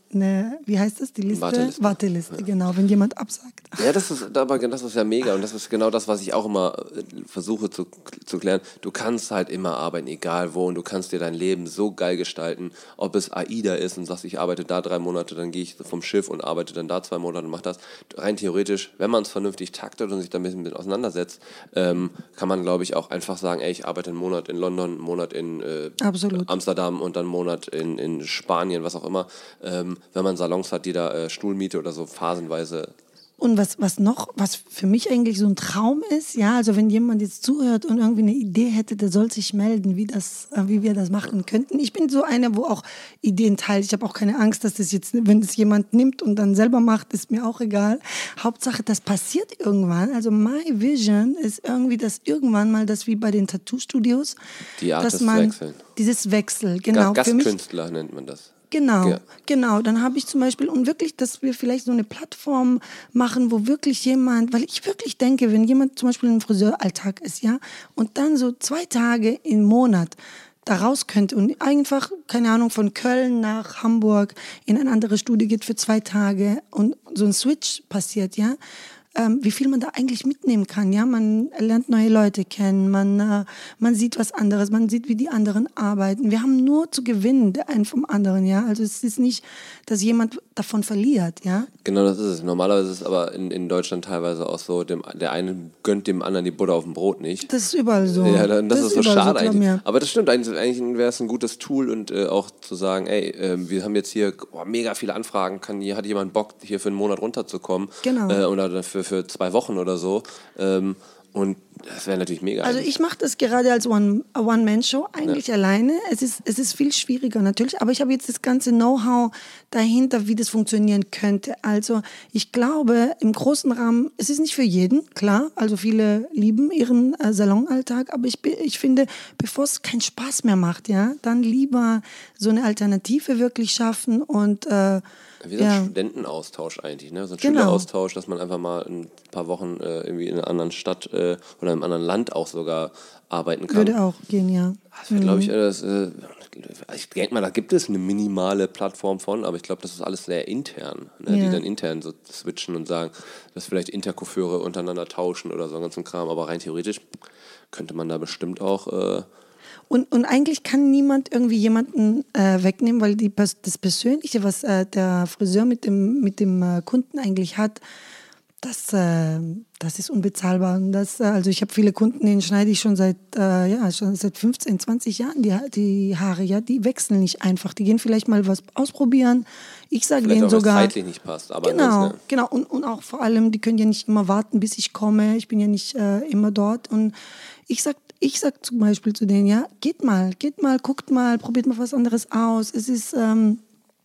eine, wie heißt das, die Liste? Warteliste. Warteliste, ja. Genau, wenn jemand absagt. Ja, das ist, aber das ist ja mega und das ist genau das, was ich auch immer versuche zu, zu klären. Du kannst halt immer arbeiten, egal wo, und du kannst dir dein Leben so geil gestalten, ob es AIDA ist und sagst, ich arbeite da drei Monate, dann gehe ich vom Schiff und arbeite dann da zwei Monate und mach das. Rein theoretisch, wenn man es vernünftig taktet und sich damit mit auseinandersetzt, ähm, kann man, glaube ich, auch einfach sagen, ey, ich arbeite einen Monat in London, einen Monat in äh, Amsterdam und dann einen Monat in, in Spanien, was auch immer. Ähm, wenn man Salons hat, die da äh, Stuhlmiete oder so phasenweise. Und was, was noch, was für mich eigentlich so ein Traum ist, ja, also wenn jemand jetzt zuhört und irgendwie eine Idee hätte, der soll sich melden, wie das, äh, wie wir das machen könnten. Ich bin so einer, wo auch Ideen teilt. Ich habe auch keine Angst, dass das jetzt, wenn es jemand nimmt und dann selber macht, ist mir auch egal. Hauptsache, das passiert irgendwann. Also my vision ist irgendwie, dass irgendwann mal das wie bei den Tattoo-Studios, die Art dass des man Wechseln. Dieses Wechsel, genau. Gastkünstler für mich, nennt man das. Genau, ja. genau. Dann habe ich zum Beispiel, und wirklich, dass wir vielleicht so eine Plattform machen, wo wirklich jemand, weil ich wirklich denke, wenn jemand zum Beispiel im Friseuralltag ist, ja, und dann so zwei Tage im Monat da raus könnte und einfach, keine Ahnung, von Köln nach Hamburg in ein anderes Studio geht für zwei Tage und so ein Switch passiert, ja, Ähm, wie viel man da eigentlich mitnehmen kann. Ja? Man lernt neue Leute kennen, man, äh, man sieht was anderes, man sieht, wie die anderen arbeiten. Wir haben nur zu gewinnen, der einen vom anderen. Ja? Also es ist nicht, dass jemand davon verliert. Ja? Genau, das ist es. Normalerweise ist es aber in, in Deutschland teilweise auch so, dem, der eine gönnt dem anderen die Butter auf dem Brot nicht. Das ist überall so. Ja, dann, das, das ist so schade so, eigentlich. Mir. Aber das stimmt, eigentlich, eigentlich wäre es ein gutes Tool und äh, auch zu sagen, ey, äh, wir haben jetzt hier oh, mega viele Anfragen, kann, hier hat jemand Bock, hier für einen Monat runterzukommen. Genau. Äh, oder für Für zwei Wochen oder so. Ähm, und das wäre natürlich mega. Also ich mache das gerade als One, One-Man-Show eigentlich ja. alleine. Es ist, es ist viel schwieriger natürlich, aber ich habe jetzt das ganze Know-how dahinter, wie das funktionieren könnte. Also ich glaube, im großen Rahmen, es ist nicht für jeden, klar, also viele lieben ihren äh, Salonalltag, aber ich, ich finde, bevor es keinen Spaß mehr macht, ja, dann lieber so eine Alternative wirklich schaffen und äh, wie so ein ja. Studentenaustausch eigentlich, ne? So ein genau. Schüleraustausch, dass man einfach mal ein paar Wochen äh, irgendwie in einer anderen Stadt äh, oder in einem anderen Land auch sogar arbeiten kann. Würde auch gehen, ja. Das wäre, glaube ich, das, äh, ich denke mal, da gibt es eine minimale Plattform von, aber ich glaube, das ist alles sehr intern, ne? Ja. Die dann intern so switchen und sagen, dass vielleicht Intercoiffeure untereinander tauschen oder so einen ganzen Kram, aber rein theoretisch könnte man da bestimmt auch... Äh, Und, und eigentlich kann niemand irgendwie jemanden äh, wegnehmen, weil die, das Persönliche, was äh, der Friseur mit dem, mit dem äh, Kunden eigentlich hat, das, äh, das ist unbezahlbar. Und das, äh, also ich habe viele Kunden, denen schneide ich schon seit, äh, ja, schon seit fünfzehn, zwanzig Jahren die, die Haare. Ja? Die wechseln nicht einfach. Die gehen vielleicht mal was ausprobieren. Ich sage denen auch, sogar... zeitlich nicht passt. Aber genau, ne? genau. Und, und auch vor allem, die können ja nicht immer warten, bis ich komme. Ich bin ja nicht äh, immer dort. Und ich sage Ich sag zum Beispiel zu denen, ja, geht mal, geht mal, guckt mal, probiert mal was anderes aus. Es ist, ähm,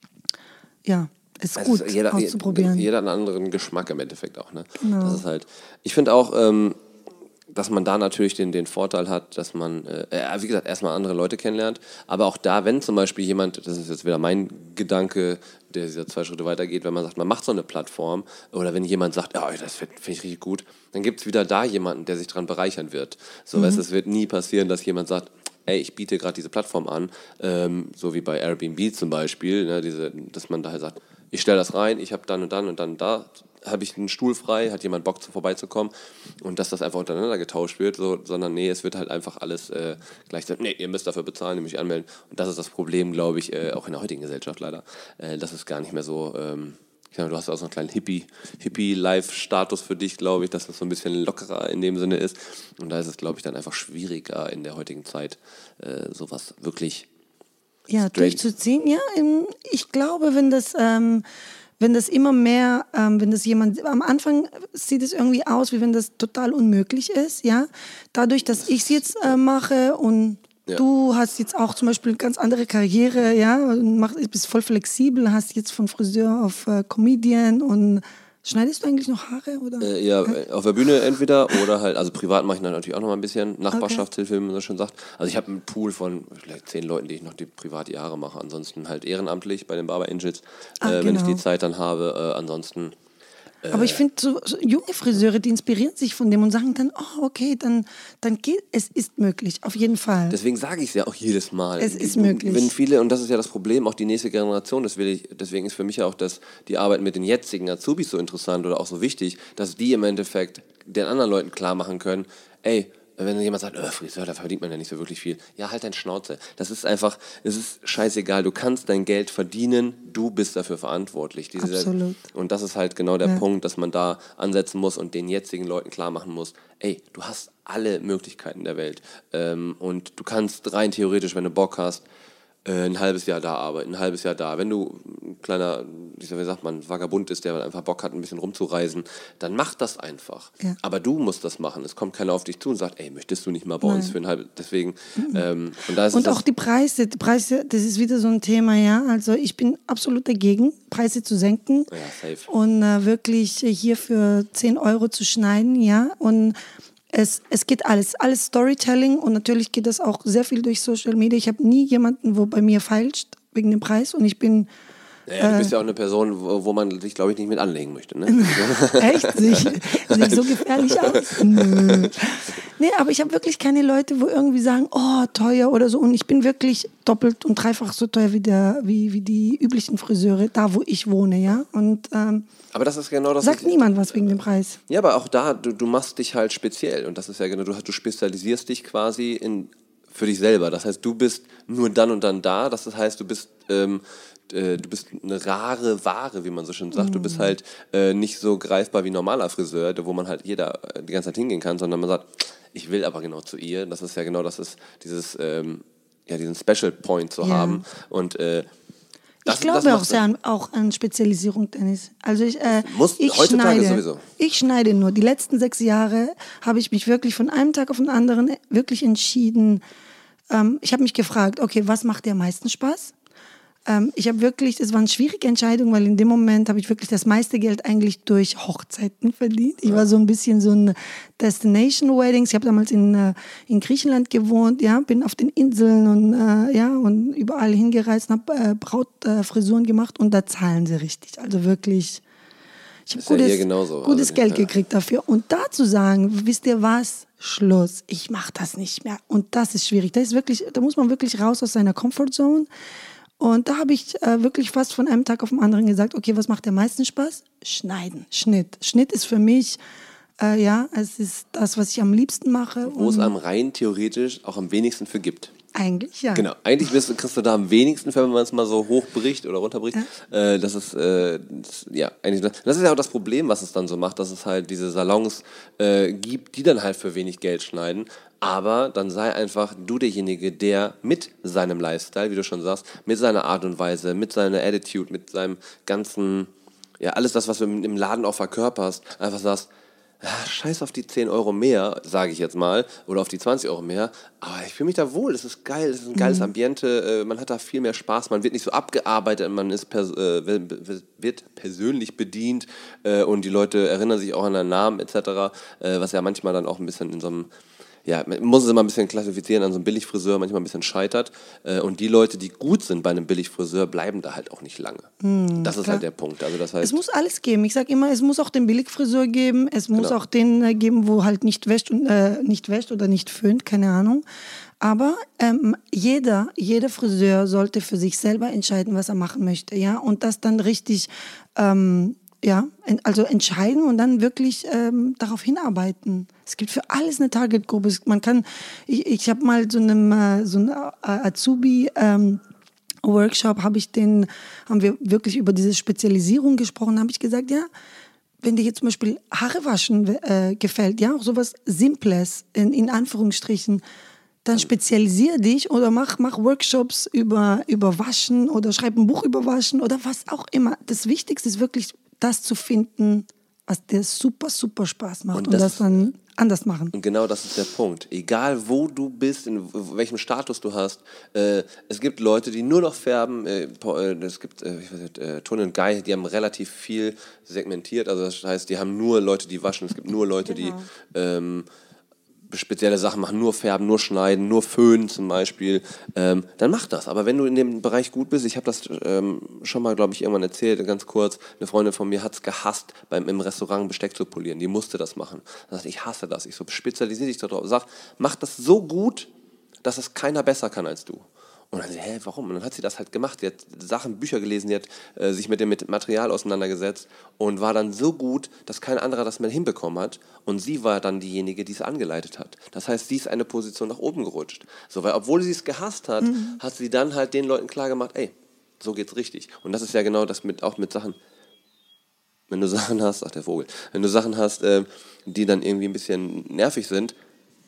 ja, es ist also gut jeder, auszuprobieren. Jeder einen anderen Geschmack im Endeffekt auch, ne? Genau. Das ist halt, ich finde auch, ähm, dass man da natürlich den, den Vorteil hat, dass man, äh, wie gesagt, erstmal andere Leute kennenlernt, aber auch da, wenn zum Beispiel jemand, das ist jetzt wieder mein Gedanke, der dieser zwei Schritte weitergeht, wenn man sagt, man macht so eine Plattform oder wenn jemand sagt, ja, das finde find ich richtig gut, dann gibt es wieder da jemanden, der sich dran bereichern wird. So, mhm. weißt, es wird nie passieren, dass jemand sagt, ey, ich biete gerade diese Plattform an, ähm, so wie bei Airbnb zum Beispiel, ne, diese, dass man da halt sagt, ich stelle das rein, ich habe dann und dann und dann da, habe ich einen Stuhl frei, hat jemand Bock, vorbeizukommen und dass das einfach untereinander getauscht wird, so, sondern nee, es wird halt einfach alles äh, gleichzeitig, nee, ihr müsst dafür bezahlen, ihr müsst euch anmelden und das ist das Problem, glaube ich, äh, auch in der heutigen Gesellschaft leider, äh, das ist gar nicht mehr so, ähm, ich meine, du hast auch so einen kleinen Hippie, Hippie-Life-Status für dich, glaube ich, dass das so ein bisschen lockerer in dem Sinne ist und da ist es, glaube ich, dann einfach schwieriger in der heutigen Zeit, äh, sowas wirklich ja, durchzuziehen. Ja, ich glaube, wenn das... Ähm Wenn das immer mehr, ähm, wenn das jemand, am Anfang sieht es irgendwie aus, wie wenn das total unmöglich ist, ja. Dadurch, dass ich es jetzt äh, mache und ja. du hast jetzt auch zum Beispiel eine ganz andere Karriere, ja, mach, bist voll flexibel, hast jetzt von Friseur auf äh, Comedian und schneidest du eigentlich noch Haare? Oder? Äh, ja, ja, auf der Bühne entweder oder halt, also privat mache ich dann natürlich auch noch mal ein bisschen Nachbarschaftshilfe, okay. wie man das schon sagt. Also ich habe einen Pool von vielleicht zehn Leuten, die ich noch die privat die Haare mache. Ansonsten halt ehrenamtlich bei den Barber Angels, Ach, äh, wenn genau. ich die Zeit dann habe. Äh, ansonsten Aber ich finde, so, so junge Friseure, die inspirieren sich von dem und sagen dann, oh, okay, dann, dann geht, es ist möglich, auf jeden Fall. Deswegen sage ich es ja auch jedes Mal. Es ist möglich. Wenn viele, und das ist ja das Problem, auch die nächste Generation, das will ich, deswegen ist für mich ja auch das, die Arbeit mit den jetzigen Azubis so interessant oder auch so wichtig, dass die im Endeffekt den anderen Leuten klar machen können, ey, wenn jemand sagt, oh, Friseur, da verdient man ja nicht so wirklich viel. Ja, halt dein Schnauze. Das ist einfach, es ist scheißegal. Du kannst dein Geld verdienen, du bist dafür verantwortlich. Diese, Absolut. Und das ist halt genau der Ja. Punkt, dass man da ansetzen muss und den jetzigen Leuten klar machen muss, ey, du hast alle Möglichkeiten der Welt. Ähm, und du kannst rein theoretisch, wenn du Bock hast, äh, ein halbes Jahr da arbeiten, ein halbes Jahr da. Wenn du ein kleiner, wie sagt man, Vagabund ist, der einfach Bock hat, ein bisschen rumzureisen, dann mach das einfach. Ja. Aber du musst das machen. Es kommt keiner auf dich zu und sagt, ey, möchtest du nicht mal bei Nein. uns für ein halbes, deswegen, ähm, und da ist Und es auch die Preise, die Preise, das ist wieder so ein Thema, ja. Also ich bin absolut dagegen, Preise zu senken ja, safe. und äh, wirklich hier für zehn Euro zu schneiden, ja. Und es, es geht alles, alles Storytelling und natürlich geht das auch sehr viel durch Social Media. Ich habe nie jemanden, wo bei mir feilscht wegen dem Preis und ich bin Naja, du bist ja auch eine Person, wo, wo man sich, glaube ich, nicht mit anlegen möchte, ne? Echt? Sehe ich, sehe ich so gefährlich aus? Nö. Nee, aber ich habe wirklich keine Leute, wo irgendwie sagen, oh, teuer oder so. Und ich bin wirklich doppelt und dreifach so teuer wie, der, wie, wie die üblichen Friseure, da wo ich wohne, ja. Und ähm, Aber das ist genau das. sagt ich, niemand was wegen dem Preis. Ja, aber auch da, du, du machst dich halt speziell. Und das ist ja genau, du, du spezialisierst dich quasi in, für dich selber. Das heißt, du bist nur dann und dann da. Das heißt, du bist... Ähm, du bist eine rare Ware, wie man so schön sagt. Mm. Du bist halt äh, nicht so greifbar wie ein normaler Friseur, wo man halt jeder äh, die ganze Zeit hingehen kann, sondern man sagt, ich will aber genau zu ihr. Das ist ja genau das, ist dieses, ähm, ja, diesen Special Point zu ja. haben. Und äh, das, ich glaube das auch sehr an, auch an Spezialisierung, Dennis. Also ich, äh, muss, ich heutzutage schneide, sowieso. Ich schneide nur. Die letzten sechs Jahre habe ich mich wirklich von einem Tag auf den anderen wirklich entschieden. Ähm, ich habe mich gefragt, okay, was macht dir am meisten Spaß? Ähm, ich habe wirklich, es war eine schwierige Entscheidung, weil in dem Moment habe ich wirklich das meiste Geld eigentlich durch Hochzeiten verdient. Ich war so ein bisschen so ein Destination Weddings. Ich habe damals in, äh, in Griechenland gewohnt, ja, bin auf den Inseln und äh, ja und überall hingereist, habe äh, Brautfrisuren äh, gemacht und da zahlen sie richtig. Also wirklich, ich habe gutes, ja genauso. gutes also, Geld ja. gekriegt dafür. Und da zu sagen, wisst ihr was? Schluss, ich mache das nicht mehr. Und das ist schwierig. Das ist wirklich, da muss man wirklich raus aus seiner Comfortzone. Und da habe ich äh, wirklich fast von einem Tag auf den anderen gesagt, okay, was macht am meisten Spaß? Schneiden, Schnitt. Schnitt ist für mich, äh, ja, es ist das, was ich am liebsten mache. Wo es einem rein theoretisch auch am wenigsten für gibt. Eigentlich, ja. Genau, eigentlich bist, kriegst du da am wenigsten, wenn man es mal so hochbricht oder runterbricht. Ja. Äh, das ist, äh, das, ja, eigentlich, das ist ja auch das Problem, was es dann so macht, dass es halt diese Salons äh, gibt, die dann halt für wenig Geld schneiden. Aber dann sei einfach du derjenige, der mit seinem Lifestyle, wie du schon sagst, mit seiner Art und Weise, mit seiner Attitude, mit seinem ganzen, ja, alles das, was du im Laden auch verkörperst, einfach sagst, ja, scheiß auf die zehn Euro mehr, sage ich jetzt mal, oder auf die zwanzig Euro mehr, aber ich fühle mich da wohl, es ist geil, es ist ein geiles mhm. Ambiente, äh, man hat da viel mehr Spaß, man wird nicht so abgearbeitet, man ist pers- äh, wird persönlich bedient äh, und die Leute erinnern sich auch an den Namen et cetera, äh, was ja manchmal dann auch ein bisschen in so einem, ja, man muss es immer ein bisschen klassifizieren, an so einem Billigfriseur manchmal ein bisschen scheitert. Und die Leute, die gut sind bei einem Billigfriseur, bleiben da halt auch nicht lange. Mm, das ist klar. Halt der Punkt. Also das heißt, es muss alles geben. Ich sage immer, es muss auch den Billigfriseur geben, es muss genau. auch den äh, geben, wo halt nicht wäscht, und, äh, nicht wäscht oder nicht föhnt, keine Ahnung. Aber ähm, jeder, jeder Friseur sollte für sich selber entscheiden, was er machen möchte. Ja? Und das dann richtig... Ähm, Ja, also entscheiden und dann wirklich ähm, darauf hinarbeiten. Es gibt für alles eine Targetgruppe. Man kann, ich, ich habe mal so einem äh, so einem Azubi ähm, Workshop, habe ich den, haben wir wirklich über diese Spezialisierung gesprochen. Habe ich gesagt, ja, wenn dir jetzt zum Beispiel Haare waschen äh, gefällt, ja, auch sowas Simples in, in Anführungsstrichen. Dann spezialisiere dich oder mach, mach Workshops über, über Waschen oder schreib ein Buch über Waschen oder was auch immer. Das Wichtigste ist wirklich, das zu finden, was dir super, super Spaß macht und, und das, das dann anders machen. Und genau das ist der Punkt. Egal wo du bist, in welchem Status du hast, äh, es gibt Leute, die nur noch färben, äh, es gibt äh, ich weiß nicht, äh, Toni und Guy, die haben relativ viel segmentiert, also das heißt, die haben nur Leute, die waschen, es gibt nur Leute, genau. die ähm, spezielle Sachen machen, nur färben, nur schneiden, nur föhnen zum Beispiel, ähm, dann mach das. Aber wenn du in dem Bereich gut bist, ich habe das ähm, schon mal, glaube ich, irgendwann erzählt, ganz kurz, eine Freundin von mir hat es gehasst, beim, im Restaurant Besteck zu polieren. Die musste das machen. Das heißt, ich hasse das. Ich so, spezialisiere dich darauf. Sag, mach das so gut, dass es keiner besser kann als du. Und dann, hä, warum? Und dann hat sie das halt gemacht. Sie hat Sachen, Bücher gelesen, die hat äh, sich mit dem mit Material auseinandergesetzt und war dann so gut, dass kein anderer das mehr hinbekommen hat. Und sie war dann diejenige, die es angeleitet hat. Das heißt, sie ist eine Position nach oben gerutscht. So, weil obwohl sie es gehasst hat, mhm. hat sie dann halt den Leuten klargemacht, ey, so geht's richtig. Und das ist ja genau das mit, auch mit Sachen, wenn du Sachen hast, ach der Vogel, wenn du Sachen hast, äh, die dann irgendwie ein bisschen nervig sind,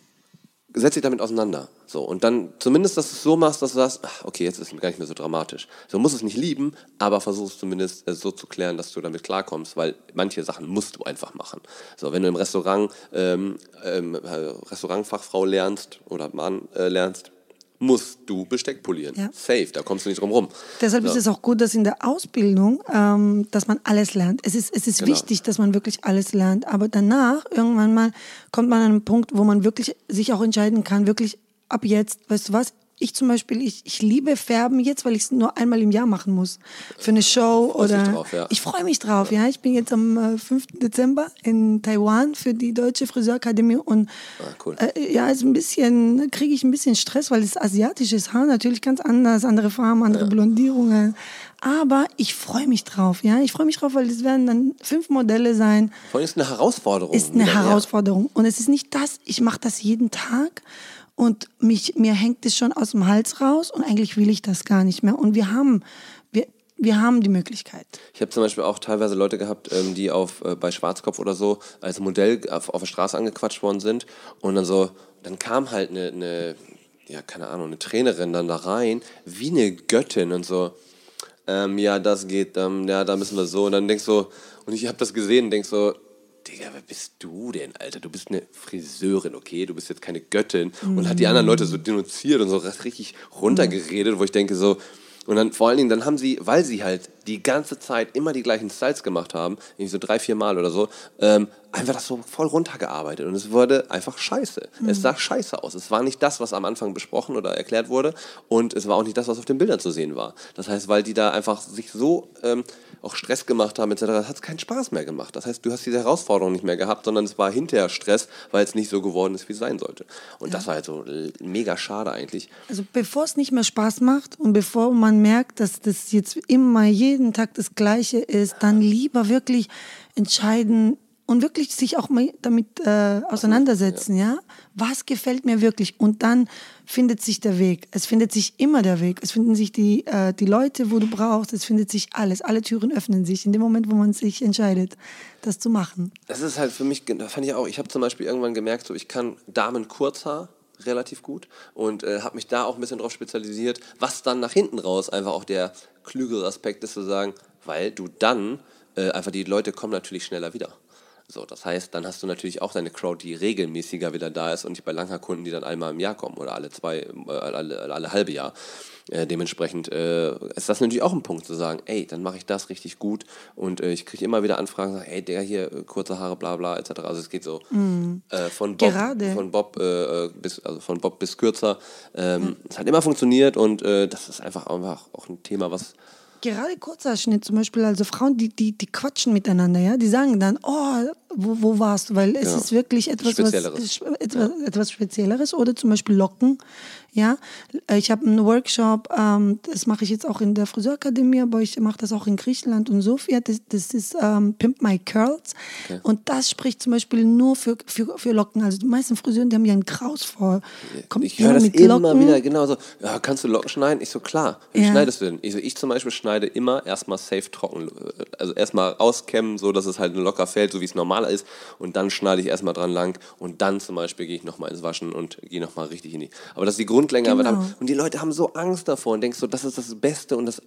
setz dich damit auseinander. So, und dann zumindest, dass du es so machst, dass du sagst, ach, okay, jetzt ist es gar nicht mehr so dramatisch. So, du musst es nicht lieben, aber versuch es zumindest äh, so zu klären, dass du damit klarkommst, weil manche Sachen musst du einfach machen. So, wenn du im Restaurant ähm, ähm, Restaurantfachfrau lernst oder Mann äh, lernst, musst du Besteck polieren. Ja. Safe, da kommst du nicht drum rum. Deshalb so. Ist es auch gut, dass in der Ausbildung, ähm, dass man alles lernt. Es ist, es ist genau. wichtig, dass man wirklich alles lernt. Aber danach, irgendwann mal, kommt man an einen Punkt, wo man wirklich sich auch entscheiden kann, wirklich ab jetzt, weißt du was, ich zum Beispiel, ich, ich liebe Färben jetzt, weil ich es nur einmal im Jahr machen muss. Für eine Show oder... Drauf, ja. Ich freue mich drauf, ja. ja. Ich bin jetzt am äh, fünften Dezember in Taiwan für die Deutsche Friseurakademie und ah, cool. äh, ja, ist ein bisschen, kriege ich ein bisschen Stress, weil es asiatisches Haar natürlich ganz anders, andere Farben, andere ja. Blondierungen. Aber ich freue mich drauf, ja. Ich freue mich drauf, weil es werden dann fünf Modelle sein. Vor allem ist eine Herausforderung. Ist eine wieder, Herausforderung. Ja. Und es ist nicht das, ich mache das jeden Tag. Und mich, mir hängt es schon aus dem Hals raus und eigentlich will ich das gar nicht mehr. Und wir haben, wir, wir haben die Möglichkeit. Ich habe zum Beispiel auch teilweise Leute gehabt, ähm, die auf, äh, bei Schwarzkopf oder so als Modell auf, auf der Straße angequatscht worden sind. Und dann so, dann kam halt eine, eine, ja, keine Ahnung, eine Trainerin dann da rein, wie eine Göttin und so, ähm, ja, das geht, ähm, ja, da müssen wir so. Und dann denkst du, und ich habe das gesehen und denk so, Digga, wer bist du denn, Alter? Du bist eine Friseurin, okay? Du bist jetzt keine Göttin. Und mm. hat die anderen Leute so denunziert und so richtig runtergeredet, wo ich denke so... Und dann vor allen Dingen, dann haben sie, weil sie halt die ganze Zeit immer die gleichen Styles gemacht haben, irgendwie so drei, vier Mal oder so, ähm, einfach das so voll runtergearbeitet. Und es wurde einfach scheiße. Mhm. Es sah scheiße aus. Es war nicht das, was am Anfang besprochen oder erklärt wurde. Und es war auch nicht das, was auf den Bildern zu sehen war. Das heißt, weil die da einfach sich so ähm, auch Stress gemacht haben et cetera, hat es keinen Spaß mehr gemacht. Das heißt, du hast diese Herausforderung nicht mehr gehabt, sondern es war hinterher Stress, weil es nicht so geworden ist, wie es sein sollte. Und ja. das war halt so mega schade eigentlich. Also bevor es nicht mehr Spaß macht und bevor man merkt, dass das jetzt immer jeden Tag das Gleiche ist, dann lieber wirklich entscheiden und wirklich sich auch mal damit äh, auseinandersetzen, ja. ja? Was gefällt mir wirklich? Und dann findet sich der Weg. Es findet sich immer der Weg. Es finden sich die, äh, die Leute, wo du brauchst. Es findet sich alles. Alle Türen öffnen sich in dem Moment, wo man sich entscheidet, das zu machen. Das ist halt für mich, das fand ich auch, ich habe zum Beispiel irgendwann gemerkt, so ich kann Damen-Kurzhaar relativ gut und äh, habe mich da auch ein bisschen drauf spezialisiert, was dann nach hinten raus einfach auch der klügere Aspekt ist, zu sagen, weil du dann äh, einfach die Leute kommen natürlich schneller wieder. So, das heißt, dann hast du natürlich auch deine Crowd, die regelmäßiger wieder da ist und nicht bei Langhaarkunden, die dann einmal im Jahr kommen oder alle zwei, äh, alle, alle halbe Jahr. Äh, dementsprechend äh, ist das natürlich auch ein Punkt zu sagen, ey, dann mache ich das richtig gut und äh, ich kriege immer wieder Anfragen, sag, ey, der hier, äh, kurze Haare, bla bla, et cetera. Also es geht so mm. äh, von Bob, Gerade. von Bob äh, bis also von Bob bis kürzer. Ähm, mm. Es hat immer funktioniert und äh, das ist einfach, einfach auch ein Thema, was Gerade Kurzhaarschnitt zum Beispiel, also Frauen, die, die, die quatschen miteinander, ja, die sagen dann, oh, wo, wo warst du? Weil es ja. ist wirklich etwas Spezielleres. Was, etwas, ja. etwas Spezielleres oder zum Beispiel Locken, ja. Ich habe einen Workshop, ähm, das mache ich jetzt auch in der Friseurakademie, aber ich mache das auch in Griechenland und Sofia, das, das ist ähm, Pimp My Curls okay. und das spricht zum Beispiel nur für, für, für Locken, also die meisten Friseuren, die haben ja einen Kraus vor. Kommt ich höre das mit immer Locken. wieder, genau so, ja, kannst du Locken schneiden? Ich so, klar, wie ja. schneidest du denn? Ich so, ich zum Beispiel schneide immer erstmal safe trocken, also erstmal auskämmen, so dass es halt locker fällt, so wie es normal ist und dann schneide ich erstmal dran lang und dann zum Beispiel gehe ich nochmal ins Waschen und gehe nochmal richtig in die, aber das ist die Grundlänge, genau. aber dann, und die Leute haben so Angst davor und denkst so, das ist das Beste und das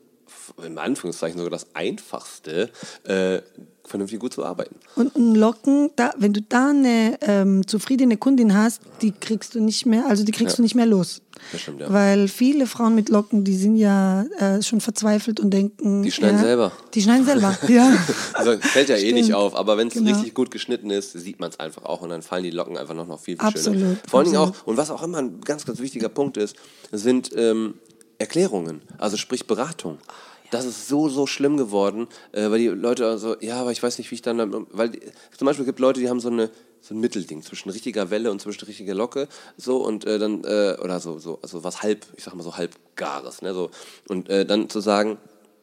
in Anführungszeichen sogar das Einfachste, äh, vernünftig gut zu arbeiten. Und, und Locken, da, wenn du da eine ähm, zufriedene Kundin hast, die kriegst du nicht mehr, also die kriegst ja. du nicht mehr los. Das stimmt, ja. Weil viele Frauen mit Locken, die sind ja äh, schon verzweifelt und denken... Die schneiden ja, selber. Die schneiden selber, ja. Also fällt ja eh nicht auf, aber wenn es genau. richtig gut geschnitten ist, sieht man es einfach auch und dann fallen die Locken einfach noch, noch viel, viel absolut, schöner. Vor allen Dingen absolut. auch, und was auch immer ein ganz, ganz wichtiger Punkt ist, sind ähm, Erklärungen, also sprich Beratung. Das ist so, so schlimm geworden, äh, weil die Leute so, ja, aber ich weiß nicht, wie ich dann, weil die, zum Beispiel gibt Leute, die haben so eine so ein Mittelding zwischen richtiger Welle und zwischen richtiger Locke, so und äh, dann, äh, oder so, so, also was halb, ich sag mal so halbgares, ne, so. Und äh, dann zu sagen,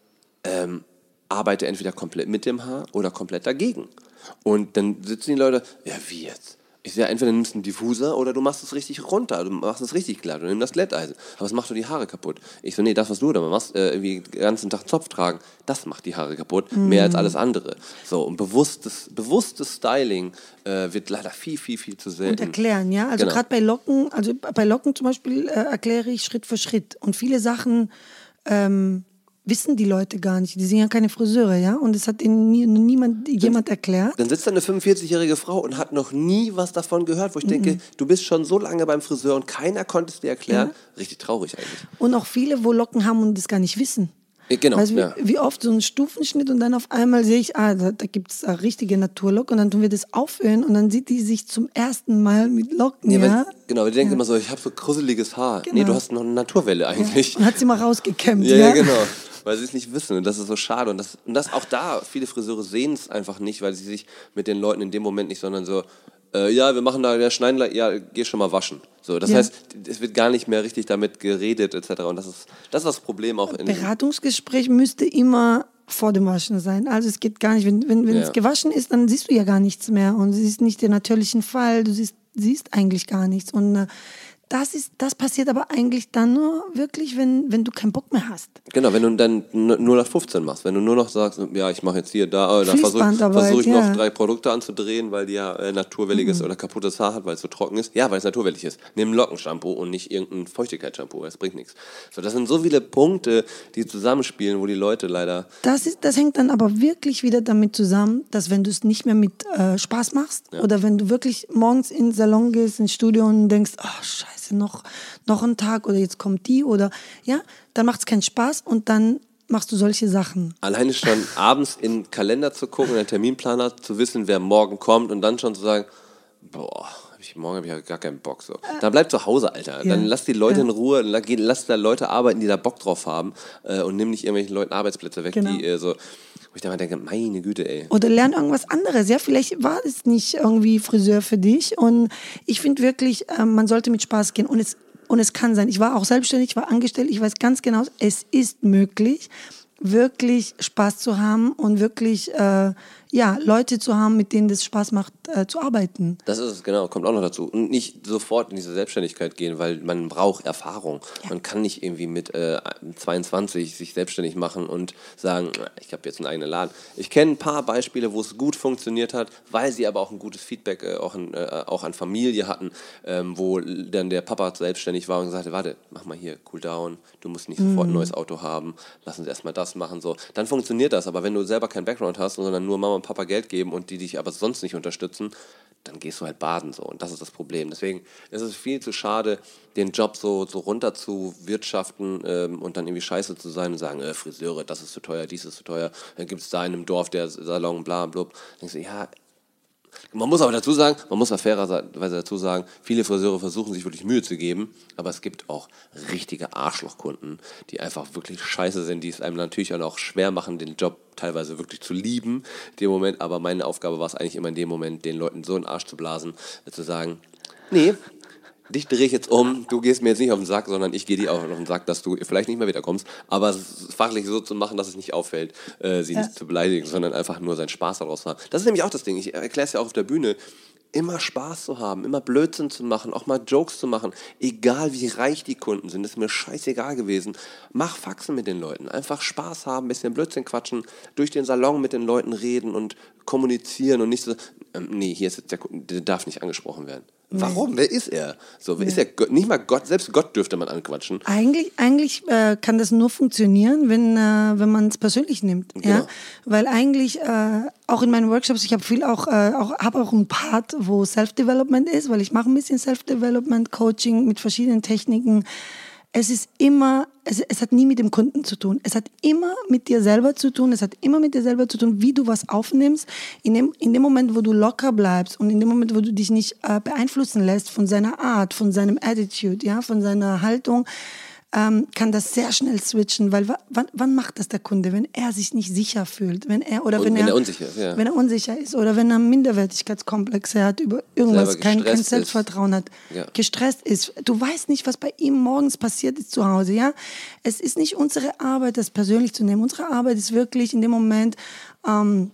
ähm, arbeite entweder komplett mit dem Haar oder komplett dagegen. Und dann sitzen die Leute, ja, wie jetzt? Ich sehe, entweder nimmst du einen Diffuser oder du machst es richtig runter, du machst es richtig glatt, du nimmst das Glätteisen. Aber es macht doch die Haare kaputt. Ich so, nee, das, was du da machst, äh, irgendwie den ganzen Tag Zopf tragen, das macht die Haare kaputt, mm. mehr als alles andere. So, und bewusstes, bewusstes Styling äh, wird leider viel, viel, viel zu selten. Und erklären, ja. Also genau. gerade bei Locken, also bei Locken zum Beispiel äh, erkläre ich Schritt für Schritt. Und viele Sachen ähm, wissen die Leute gar nicht. Die sind ja keine Friseure, ja. Und es hat ihnen nie, niemand, jemand erklärt. Dann sitzt da eine fünfundvierzigjährige Frau und hat noch nie was davon gehört, wo ich denke, mm-mm. du bist schon so lange beim Friseur und keiner konnte es dir erklären. Ja. Richtig traurig eigentlich. Und auch viele, wo Locken haben und das gar nicht wissen. Genau, weißt, ja. wie, wie oft so ein Stufenschnitt und dann auf einmal sehe ich, ah, da, da gibt es eine richtige Naturlock und dann tun wir das aufhören und dann sieht die sich zum ersten Mal mit Locken, nee, ja. Weil, genau, die denken ja. immer so, ich habe so kruseliges Haar. Genau. Nee, du hast noch eine Naturwelle eigentlich. Ja. Und hat sie mal rausgekämmt, ja. ja. Ja, genau. Weil sie es nicht wissen und das ist so schade. Und das, und das auch da, viele Friseure sehen es einfach nicht, weil sie sich mit den Leuten in dem Moment nicht, sondern so, äh, ja, wir machen da, ja, schneiden, ja, geh schon mal waschen. So, das ja. heißt, es wird gar nicht mehr richtig damit geredet et cetera. Und das ist das, ist das Problem auch. In Beratungsgespräch müsste immer vor dem Waschen sein. Also es geht gar nicht, wenn, wenn, wenn ja. es gewaschen ist, dann siehst du ja gar nichts mehr und du siehst nicht den natürlichen Fall, du siehst, siehst eigentlich gar nichts. Und äh, Das, ist, das passiert aber eigentlich dann nur wirklich, wenn, wenn du keinen Bock mehr hast. Genau, wenn du dann null acht fünfzehn machst, wenn du nur noch sagst, ja, ich mache jetzt hier, da, da versuche versuch ich ja. noch drei Produkte anzudrehen, weil die ja äh, naturwelliges mhm. oder kaputtes Haar hat, weil es so trocken ist. Ja, weil es naturwellig ist. Nimm ein Lockenshampoo und nicht irgendein Feuchtigkeitsshampoo, das bringt nichts. So, das sind so viele Punkte, die zusammenspielen, wo die Leute leider... Das, ist, das hängt dann aber wirklich wieder damit zusammen, dass wenn du es nicht mehr mit äh, Spaß machst ja. oder wenn du wirklich morgens in den Salon gehst, ins Studio und denkst, oh, scheiße, Noch, noch ein Tag oder jetzt kommt die oder ja, dann macht es keinen Spaß und dann machst du solche Sachen. Alleine schon abends in den Kalender zu gucken, in den Terminplaner zu wissen, wer morgen kommt und dann schon zu sagen, boah, hab ich, morgen habe ich ja gar keinen Bock. So. Dann bleib zu Hause, Alter. Ja. Dann lass die Leute ja. in Ruhe, lass da Leute arbeiten, die da Bock drauf haben äh, und nimm nicht irgendwelchen Leuten Arbeitsplätze weg, genau. die äh, so... Wo ich da mal denke, meine Güte, ey. Oder lern irgendwas anderes. Ja, vielleicht war es nicht irgendwie Friseur für dich. Und ich finde wirklich, äh, man sollte mit Spaß gehen. Und es, und es kann sein. Ich war auch selbstständig, ich war angestellt. Ich weiß ganz genau, es ist möglich, wirklich Spaß zu haben und wirklich äh, ja, Leute zu haben, mit denen das Spaß macht, äh, zu arbeiten. Das ist es, genau, kommt auch noch dazu. Und nicht sofort in diese Selbstständigkeit gehen, weil man braucht Erfahrung. Ja. Man kann nicht irgendwie mit äh, zweiundzwanzig sich selbstständig machen und sagen, ich habe jetzt einen eigenen Laden. Ich kenne ein paar Beispiele, wo es gut funktioniert hat, weil sie aber auch ein gutes Feedback äh, auch, an, äh, auch an Familie hatten, ähm, wo dann der Papa selbstständig war und gesagt hat, warte, mach mal hier, cool down, du musst nicht sofort ein neues Auto haben, lass uns erstmal das machen. So. Dann funktioniert das, aber wenn du selber keinen Background hast, sondern nur Mama und Papa Geld geben und die dich aber sonst nicht unterstützen, dann gehst du halt baden so und das ist das Problem. Deswegen ist es viel zu schade, den Job so, so runter zu wirtschaften ähm, und dann irgendwie scheiße zu sein und sagen, äh, Friseure, das ist zu teuer, dies ist zu teuer, dann gibt es da in einem Dorf der Salon, bla, blub. Dann denkst du, ja, man muss aber dazu sagen, man muss fairerweise dazu sagen, viele Friseure versuchen sich wirklich Mühe zu geben, aber es gibt auch richtige Arschlochkunden, die einfach wirklich scheiße sind, die es einem natürlich auch schwer machen, den Job teilweise wirklich zu lieben, in dem Moment, aber meine Aufgabe war es eigentlich immer in dem Moment, den Leuten so in den Arsch zu blasen, zu sagen, nee, dich drehe ich jetzt um, du gehst mir jetzt nicht auf den Sack, sondern ich gehe dir auch auf den Sack, dass du vielleicht nicht mehr wiederkommst, aber es fachlich so zu machen, dass es nicht auffällt, äh, sie ja. nicht zu beleidigen, sondern einfach nur seinen Spaß daraus haben. Das ist nämlich auch das Ding, ich erkläre es ja auch auf der Bühne, immer Spaß zu haben, immer Blödsinn zu machen, auch mal Jokes zu machen, egal wie reich die Kunden sind, ist mir scheißegal gewesen. Mach Faxen mit den Leuten, einfach Spaß haben, ein bisschen Blödsinn quatschen, durch den Salon mit den Leuten reden und kommunizieren und nicht so, ähm, nee, hier ist jetzt der Kunde, der darf nicht angesprochen werden. Warum? Wer ist er? So, wer ja. ist er? Gott, nicht mal Gott, selbst Gott dürfte man anquatschen. Eigentlich, eigentlich äh, kann das nur funktionieren, wenn, äh, wenn man es persönlich nimmt. Genau. Ja? Weil eigentlich, äh, auch in meinen Workshops, ich habe viel auch, äh, auch, habe auch einen Part, wo Self-Development ist, weil ich mache ein bisschen Self-Development, Coaching mit verschiedenen Techniken. Es ist immer, es, es hat nie mit dem Kunden zu tun. Es hat immer mit dir selber zu tun. Es hat immer mit dir selber zu tun, wie du was aufnimmst. In dem, in dem Moment, wo du locker bleibst und in dem Moment, wo du dich nicht äh, beeinflussen lässt von seiner Art, von seinem Attitude, ja, von seiner Haltung, ähm, kann das sehr schnell switchen. Weil w- wann, wann macht das der Kunde? Wenn er sich nicht sicher fühlt, wenn er oder und wenn, wenn er, er unsicher ist, ja. wenn er unsicher ist oder wenn er Minderwertigkeitskomplexe hat über irgendwas, kein, kein Selbstvertrauen hat, ja. gestresst ist. Du weißt nicht, was bei ihm morgens passiert ist zu Hause. Ja, es ist nicht unsere Arbeit, das persönlich zu nehmen. Unsere Arbeit ist wirklich in dem Moment ähm,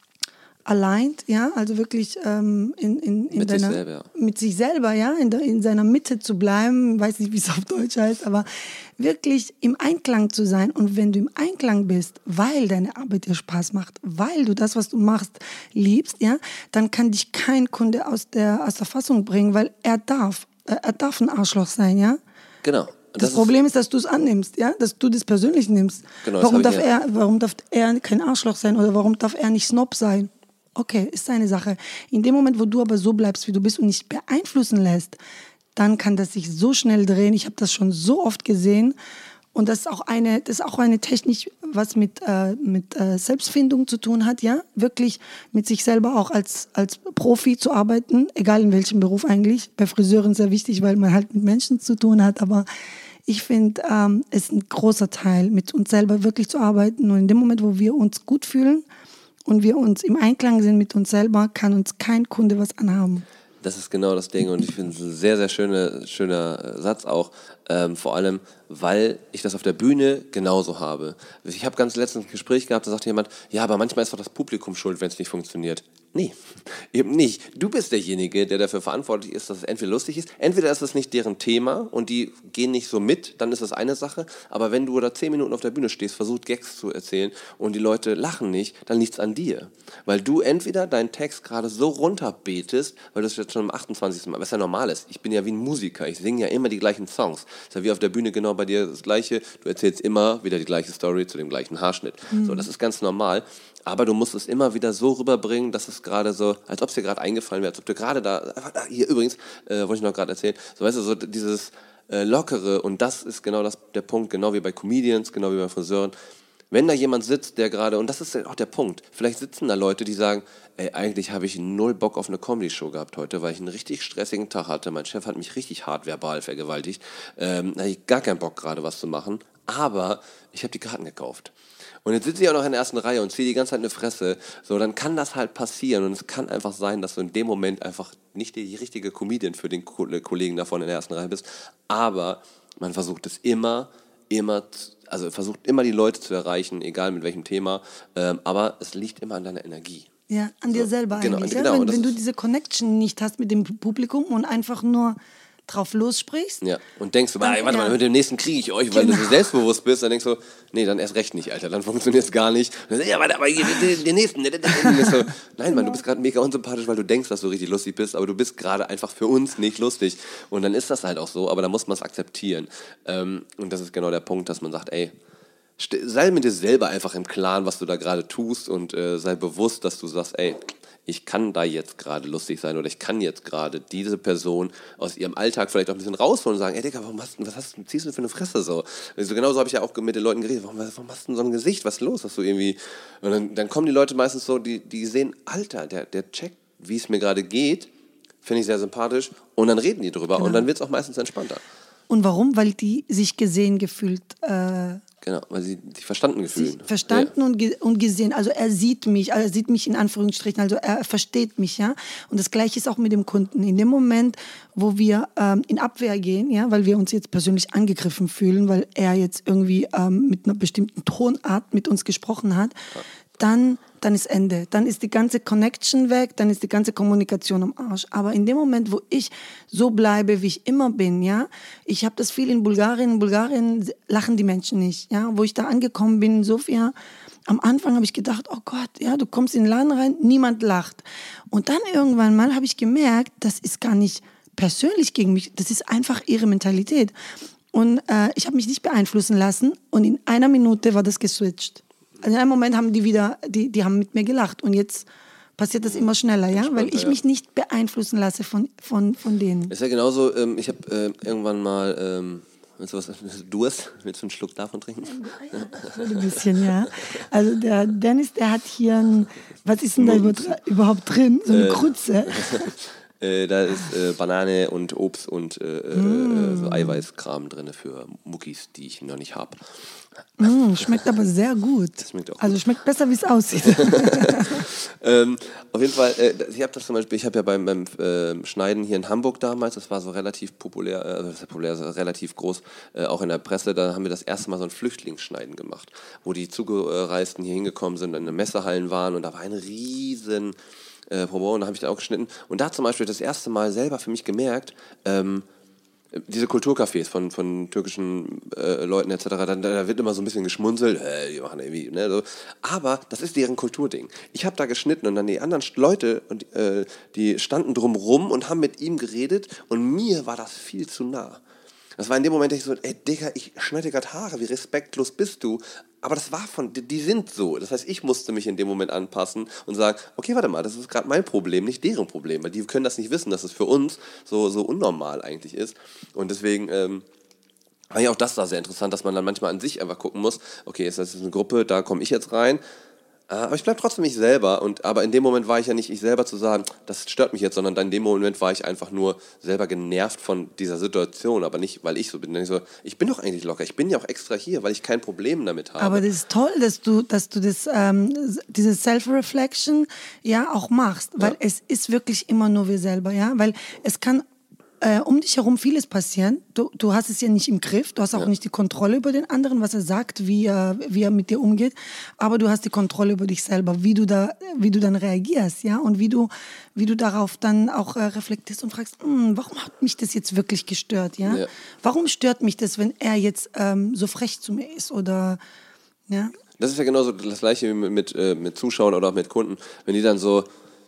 aligned, ja, also wirklich ähm, in, in, in mit, deiner, sich selber, ja. mit sich selber, ja, in, der, in seiner Mitte zu bleiben, weiß nicht, wie es auf Deutsch heißt, aber wirklich im Einklang zu sein. Und wenn du im Einklang bist, weil deine Arbeit dir Spaß macht, weil du das, was du machst, liebst, ja, dann kann dich kein Kunde aus der, aus der Fassung bringen, weil er darf, er darf ein Arschloch sein, ja. Genau. Das, das Problem ist, dass du es annimmst, ja, dass du das persönlich nimmst. Genau, warum das darf ja. er, warum darf er kein Arschloch sein oder warum darf er nicht Snob sein? Okay, ist seine Sache. In dem Moment, wo du aber so bleibst, wie du bist und nicht beeinflussen lässt, dann kann das sich so schnell drehen. Ich habe das schon so oft gesehen. Und das ist auch eine, das ist auch eine Technik, was mit, äh, mit äh, Selbstfindung zu tun hat, ja. Wirklich mit sich selber auch als, als Profi zu arbeiten, egal in welchem Beruf eigentlich. Bei Friseuren sehr wichtig, weil man halt mit Menschen zu tun hat. Aber ich finde, ähm, es ist ein großer Teil, mit uns selber wirklich zu arbeiten. Und in dem Moment, wo wir uns gut fühlen, und wir uns im Einklang sind mit uns selber, kann uns kein Kunde was anhaben. Das ist genau das Ding und ich finde es ein sehr, sehr schöner, schöner Satz auch, ähm, vor allem, weil ich das auf der Bühne genauso habe. Ich habe ganz letztens ein Gespräch gehabt, da sagte jemand, ja, aber manchmal ist doch das Publikum schuld, wenn es nicht funktioniert. Nee, eben nicht. Du bist derjenige, der dafür verantwortlich ist, dass es entweder lustig ist, entweder ist es nicht deren Thema und die gehen nicht so mit, dann ist das eine Sache, aber wenn du da zehn Minuten auf der Bühne stehst, versuchst Gags zu erzählen und die Leute lachen nicht, dann liegt es an dir. Weil du entweder deinen Text gerade so runterbetest, weil du es jetzt schon am achtundzwanzigsten Mal, was ja normal ist, ich bin ja wie ein Musiker, ich singe ja immer die gleichen Songs. Das ist ja wie auf der Bühne genau bei dir das Gleiche, du erzählst immer wieder die gleiche Story zu dem gleichen Haarschnitt. Mhm. So, das ist ganz normal. Aber du musst es immer wieder so rüberbringen, dass es gerade so, als ob es dir gerade eingefallen wäre, als ob du gerade da, hier übrigens, äh, wollte ich noch gerade erzählen, so weißt du, so dieses äh, Lockere und das ist genau das, der Punkt, genau wie bei Comedians, genau wie bei Friseuren. Wenn da jemand sitzt, der gerade, und das ist auch der Punkt, vielleicht sitzen da Leute, die sagen, ey, eigentlich habe ich null Bock auf eine Comedy-Show gehabt heute, weil ich einen richtig stressigen Tag hatte, mein Chef hat mich richtig hart verbal vergewaltigt, ähm, da habe ich gar keinen Bock gerade was zu machen, aber ich habe die Karten gekauft. Und jetzt sitze ich auch noch in der ersten Reihe und ziehe die ganze Zeit eine Fresse. So, dann kann das halt passieren. Und es kann einfach sein, dass du in dem Moment einfach nicht die richtige Comedian für den Kollegen da vorne in der ersten Reihe bist. Aber man versucht es immer, immer, also versucht immer die Leute zu erreichen, egal mit welchem Thema. Ähm, aber es liegt immer an deiner Energie. Ja, an dir so, selber genau, eigentlich. Genau, ja? Wenn, wenn du diese Connection nicht hast mit dem Publikum und einfach nur drauf lossprichst. Ja, und denkst du, dann, warte ja. mal, mit dem nächsten kriege ich euch, weil genau. du so selbstbewusst bist, dann denkst du, nee, dann erst recht nicht, Alter, dann funktioniert es gar nicht. Dann, ja, warte, aber den, den nächsten. So, nein, Mann, du bist gerade mega unsympathisch, weil du denkst, dass du richtig lustig bist, aber du bist gerade einfach für uns nicht lustig. Und dann ist das halt auch so, aber da muss man es akzeptieren. Ähm, und das ist genau der Punkt, dass man sagt, ey, sei mit dir selber einfach im Klaren, was du da gerade tust und äh, sei bewusst, dass du sagst, ey, ich kann da jetzt gerade lustig sein oder ich kann jetzt gerade diese Person aus ihrem Alltag vielleicht auch ein bisschen rausholen und sagen, ey Digga, warum hast, was hast, ziehst du für eine Fresse so? Also genauso habe ich ja auch mit den Leuten geredet, warum, warum hast du so ein Gesicht, was ist los? Hast du irgendwie, und dann, dann kommen die Leute meistens so, die, die sehen, Alter, der, der checkt, wie es mir gerade geht, finde ich sehr sympathisch und dann reden die drüber genau. Und dann wird es auch meistens entspannter. Und warum? Weil die sich gesehen gefühlt äh Genau, weil sie sich verstanden gefühlt. Sich verstanden ja. und, ge- und gesehen. Also er sieht mich, er sieht mich in Anführungsstrichen, also er versteht mich, ja. Und das Gleiche ist auch mit dem Kunden. In dem Moment, wo wir ähm, in Abwehr gehen, ja, weil wir uns jetzt persönlich angegriffen fühlen, weil er jetzt irgendwie ähm, mit einer bestimmten Tonart mit uns gesprochen hat, ja. dann, dann ist Ende. Dann ist die ganze Connection weg, dann ist die ganze Kommunikation am Arsch. Aber in dem Moment, wo ich so bleibe, wie ich immer bin, ja, ich habe das viel in Bulgarien. In Bulgarien lachen die Menschen nicht, ja. Wo ich da angekommen bin, in Sofia, am Anfang habe ich gedacht, oh Gott, ja, du kommst in den Laden rein, niemand lacht. Und dann irgendwann mal habe ich gemerkt, das ist gar nicht persönlich gegen mich, das ist einfach ihre Mentalität. Und äh, ich habe mich nicht beeinflussen lassen und in einer Minute war das geswitcht. Also in einem Moment haben die wieder, die, die haben mit mir gelacht und jetzt passiert das immer schneller, ja, weil ich mich nicht beeinflussen lasse von, von, von denen. Ist ja genauso, ähm, ich habe äh, irgendwann mal, ähm, willst du was, Durst? Willst du einen Schluck davon trinken? Ja, ein bisschen, ja. Also der Dennis, der hat hier ein, was ist denn da überhaupt drin? So eine äh, Krütze. Äh, da ist äh, Banane und Obst und äh, mm. äh, so Eiweißkram drin für Muckis, die ich noch nicht habe. Mm, schmeckt aber sehr gut. Schmeckt auch also gut. Schmeckt besser, wie es aussieht. ähm, auf jeden Fall, äh, ich habe das zum Beispiel, ich habe ja beim, beim äh, Schneiden hier in Hamburg damals, das war so relativ populär, äh, das ist populär, so relativ groß, äh, auch in der Presse, da haben wir das erste Mal so ein Flüchtlingsschneiden gemacht, wo die Zugereisten hier hingekommen sind, in den Messehallen waren und da war ein riesen Äh, Promo, und da habe ich dann auch geschnitten. Und da zum Beispiel das erste Mal selber für mich gemerkt, ähm, diese Kulturcafés von, von türkischen äh, Leuten et cetera, da, da wird immer so ein bisschen geschmunzelt, äh, die machen irgendwie, ne, so. Aber das ist deren Kulturding. Ich habe da geschnitten und dann die anderen Leute, und, äh, die standen drumrum und haben mit ihm geredet und mir war das viel zu nah. Das war in dem Moment, dass ich so, ey Digga, ich schneide gerade Haare, wie respektlos bist du? Aber das war von, die, die sind so. Das heißt, ich musste mich in dem Moment anpassen und sagen, okay, warte mal, das ist gerade mein Problem, nicht deren Problem. Weil die können das nicht wissen, dass es für uns so, so unnormal eigentlich ist. Und deswegen ähm, war ja auch das da sehr interessant, dass man dann manchmal an sich einfach gucken muss, okay, ist das eine Gruppe, da komme ich jetzt rein. Aber ich bleibe trotzdem ich selber. Und, aber in dem Moment war ich ja nicht ich selber zu sagen, das stört mich jetzt, sondern in dem Moment war ich einfach nur selber genervt von dieser Situation. Aber nicht, weil ich so bin. Ich, so, ich bin doch eigentlich locker. Ich bin ja auch extra hier, weil ich kein Problem damit habe. Aber das ist toll, dass du, dass du das, ähm, diese Self-Reflection ja auch machst. Weil ja. es ist wirklich immer nur wir selber. Ja? Weil es kann äh, um dich herum vieles passieren. Du, du hast es ja nicht im Griff, du hast auch ja. nicht die Kontrolle über den anderen, was er sagt, wie er, wie er mit dir umgeht, aber du hast die Kontrolle über dich selber, wie du da, wie du dann reagierst, ja, und wie du, wie du darauf dann auch äh, reflektierst und fragst, warum hat mich das jetzt wirklich gestört, ja? ja. Warum stört mich das, wenn er jetzt ähm, so frech zu mir ist oder, ja? Das ist ja genauso das Gleiche wie mit, mit, äh, mit Zuschauern oder auch mit Kunden, wenn die dann so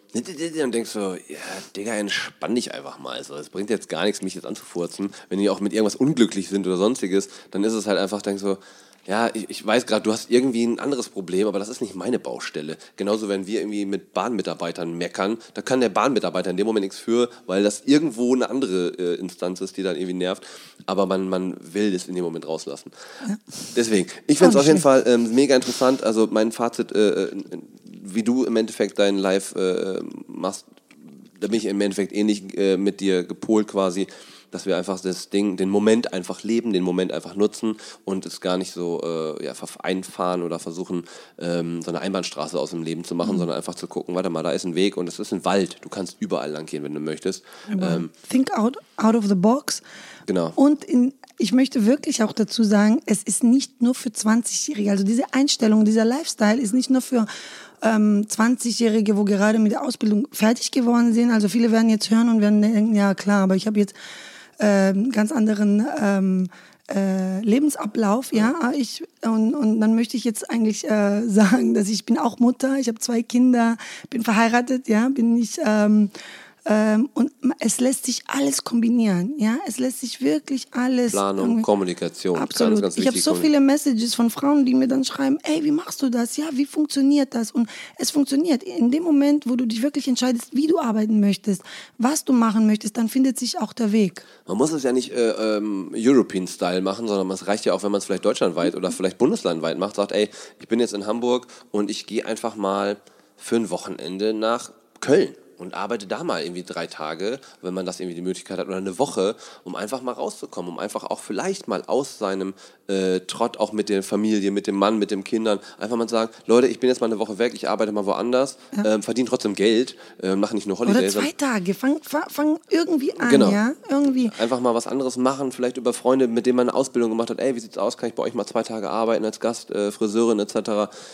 und denkst so, ja, Digga, entspann dich einfach mal. So, es bringt jetzt gar nichts, mich jetzt anzufurzen. Wenn die auch mit irgendwas unglücklich sind oder sonstiges, dann ist es halt einfach, denkst so, ja, ich, ich weiß gerade, du hast irgendwie ein anderes Problem, aber das ist nicht meine Baustelle. Genauso, wenn wir irgendwie mit Bahnmitarbeitern meckern, da kann der Bahnmitarbeiter in dem Moment nichts für, weil das irgendwo eine andere äh, Instanz ist, die dann irgendwie nervt. Aber man, man will es in dem Moment rauslassen. Ja. Deswegen, ich finde es auf jeden Fall ähm, mega interessant. Also mein Fazit, äh, wie du im Endeffekt dein Live äh, machst, da bin ich im Endeffekt ähnlich äh, mit dir gepolt quasi, dass wir einfach das Ding, den Moment einfach leben, den Moment einfach nutzen und es gar nicht so äh, ja, einfahren oder versuchen, ähm, so eine Einbahnstraße aus dem Leben zu machen, mhm. sondern einfach zu gucken, warte mal, da ist ein Weg und es ist ein Wald. Du kannst überall lang gehen, wenn du möchtest. Ähm, Think out, out of the box. Genau. Und in, ich möchte wirklich auch dazu sagen, es ist nicht nur für zwanzigjährige, also diese Einstellung, dieser Lifestyle ist nicht nur für ähm, zwanzigjährige, wo gerade mit der Ausbildung fertig geworden sind. Also viele werden jetzt hören und werden denken, ja klar, aber ich habe jetzt ähm, ganz anderen ähm, äh, Lebensablauf, ja, ich und, und dann möchte ich jetzt eigentlich äh, sagen, dass ich bin auch Mutter, ich habe zwei Kinder, bin verheiratet, ja, bin ich ähm, Ähm, und es lässt sich alles kombinieren, ja, es lässt sich wirklich alles. Planung, Kommunikation. Absolut. Ganz, ganz ich habe so viele Messages von Frauen, die mir dann schreiben, ey, wie machst du das? Ja, wie funktioniert das? Und es funktioniert. In dem Moment, wo du dich wirklich entscheidest, wie du arbeiten möchtest, was du machen möchtest, dann findet sich auch der Weg. Man muss es ja nicht äh, ähm, European-Style machen, sondern es reicht ja auch, wenn man es vielleicht deutschlandweit oder vielleicht bundeslandweit macht, sagt, ey, ich bin jetzt in Hamburg und ich gehe einfach mal für ein Wochenende nach Köln und arbeite da mal irgendwie drei Tage, wenn man das irgendwie die Möglichkeit hat, oder eine Woche, um einfach mal rauszukommen, um einfach auch vielleicht mal aus seinem äh, Trott, auch mit der Familie, mit dem Mann, mit den Kindern, einfach mal sagen, Leute, ich bin jetzt mal eine Woche weg, ich arbeite mal woanders, ja. ähm, verdiene trotzdem Geld, äh, mache nicht nur Holidays. Oder zwei Tage, fang, fang, fang irgendwie an, genau. ja, irgendwie. Einfach mal was anderes machen, vielleicht über Freunde, mit denen man eine Ausbildung gemacht hat, ey, wie sieht's aus, kann ich bei euch mal zwei Tage arbeiten als Gast, äh, Friseurin et cetera.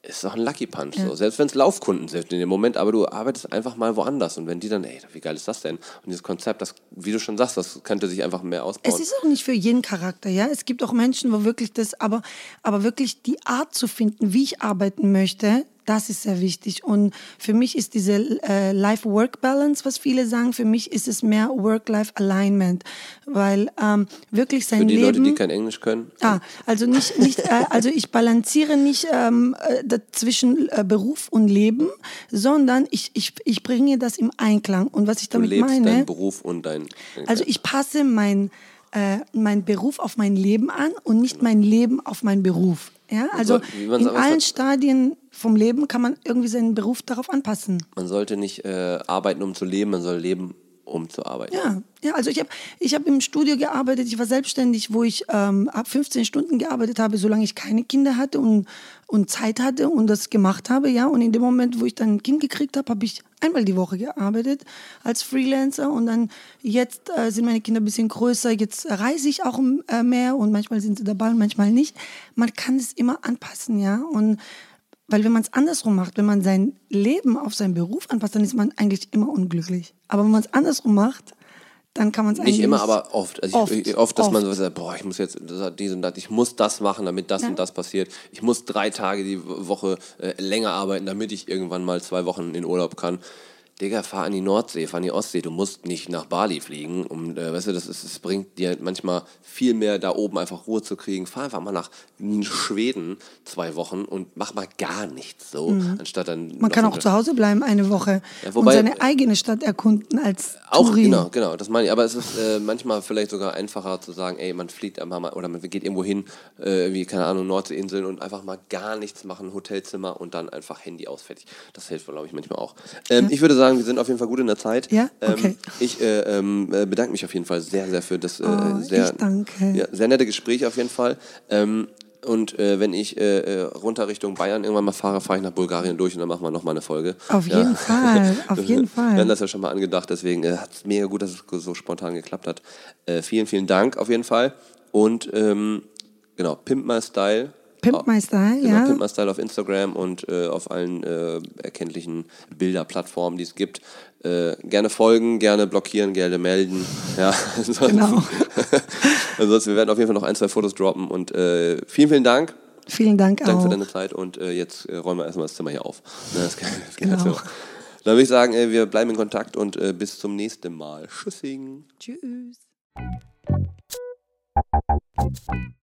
ist doch ein Lucky Punch. Ja. So. Selbst wenn es Laufkunden sind in dem Moment, aber du arbeitest einfach mal woanders. Und wenn die dann, ey, wie geil ist das denn? Und dieses Konzept, das, wie du schon sagst, das könnte sich einfach mehr ausbauen. Es ist auch nicht für jeden Charakter, ja. Es gibt auch Menschen, wo wirklich das, aber, aber wirklich die Art zu finden, wie ich arbeiten möchte, das ist sehr wichtig. Und für mich ist diese äh, Life-Work-Balance, was viele sagen, für mich ist es mehr Work-Life-Alignment. Weil ähm, wirklich sein Leben... Für die Leben, Leute, die kein Englisch können? Ah, also nicht, nicht äh, also ich balanciere nicht ähm, äh, zwischen äh, Beruf und Leben, sondern ich, ich, ich bringe das im Einklang. Und was ich damit du lebst meine... deinen Beruf und dein... Also ich passe mein, äh, mein Beruf auf mein Leben an und nicht mein Leben auf meinen Beruf. Ja, also in allen Stadien vom Leben kann man irgendwie seinen Beruf darauf anpassen. Man sollte nicht äh, arbeiten, um zu leben, man soll leben, um zu arbeiten. Ja, ja, also ich habe ich hab im Studio gearbeitet, ich war selbstständig, wo ich ähm, ab fünfzehn Stunden gearbeitet habe, solange ich keine Kinder hatte und, und Zeit hatte und das gemacht habe. Ja. Und in dem Moment, wo ich dann ein Kind gekriegt habe, habe ich einmal die Woche gearbeitet als Freelancer und dann jetzt äh, sind meine Kinder ein bisschen größer, jetzt reise ich auch äh, mehr und manchmal sind sie dabei und manchmal nicht. Man kann es immer anpassen, ja, und weil wenn man es andersrum macht, wenn man sein Leben auf seinen Beruf anpasst, dann ist man eigentlich immer unglücklich. Aber wenn man es andersrum macht, dann kann man es eigentlich... Nicht immer, aber oft. Also oft, ich, oft, dass oft. man so sagt, boah, ich muss jetzt dies und das, ich muss das machen, damit das ja. und das passiert. Ich muss drei Tage die Woche äh, länger arbeiten, damit ich irgendwann mal zwei Wochen in Urlaub kann. Digga, fahr an die Nordsee, fahr an die Ostsee, du musst nicht nach Bali fliegen. Um, äh, weißt du, das, ist, das bringt dir manchmal viel mehr, da oben einfach Ruhe zu kriegen. Fahr einfach mal nach Schweden zwei Wochen und mach mal gar nichts so, mhm. anstatt dann... Man kann auch zu Hause bleiben eine Woche ja, wobei, und seine eigene Stadt erkunden als auch, Touri. Genau, genau, das meine ich. Aber es ist äh, manchmal vielleicht sogar einfacher zu sagen, ey, man fliegt einfach mal oder man geht irgendwo hin, äh, wie, keine Ahnung, Nordseeinseln und einfach mal gar nichts machen, Hotelzimmer und dann einfach Handy aus, fertig. Das hilft, glaube ich, manchmal auch. Ähm, ja. Ich würde sagen, wir sind auf jeden Fall gut in der Zeit. Ja, okay. Ähm, ich äh, ähm, bedanke mich auf jeden Fall sehr, sehr für das äh, oh, sehr, ich danke. Ja, sehr nette Gespräch auf jeden Fall. Ähm, und äh, wenn ich äh, runter Richtung Bayern irgendwann mal fahre, fahre ich nach Bulgarien durch und dann machen wir nochmal eine Folge. Auf ja. jeden Fall, auf jeden Fall. Wir haben das ja schon mal angedacht, deswegen äh, hat es mega gut, dass es so spontan geklappt hat. Äh, vielen, vielen Dank auf jeden Fall. Und ähm, genau, Pimp My Style. Pimp My Style, genau, ja. Pimp My Style auf Instagram und äh, auf allen äh, erkenntlichen Bilderplattformen, die es gibt. Äh, gerne folgen, gerne blockieren, gerne melden. Ja, genau. Ansonsten, wir werden auf jeden Fall noch ein, zwei Fotos droppen und äh, vielen, vielen Dank. Vielen Dank Danke auch. für deine Zeit und äh, jetzt äh, räumen wir erstmal das Zimmer hier auf. Na, das kann, das genau. Dann würde ich sagen, äh, wir bleiben in Kontakt und äh, bis zum nächsten Mal. Tschüssing. Tschüss.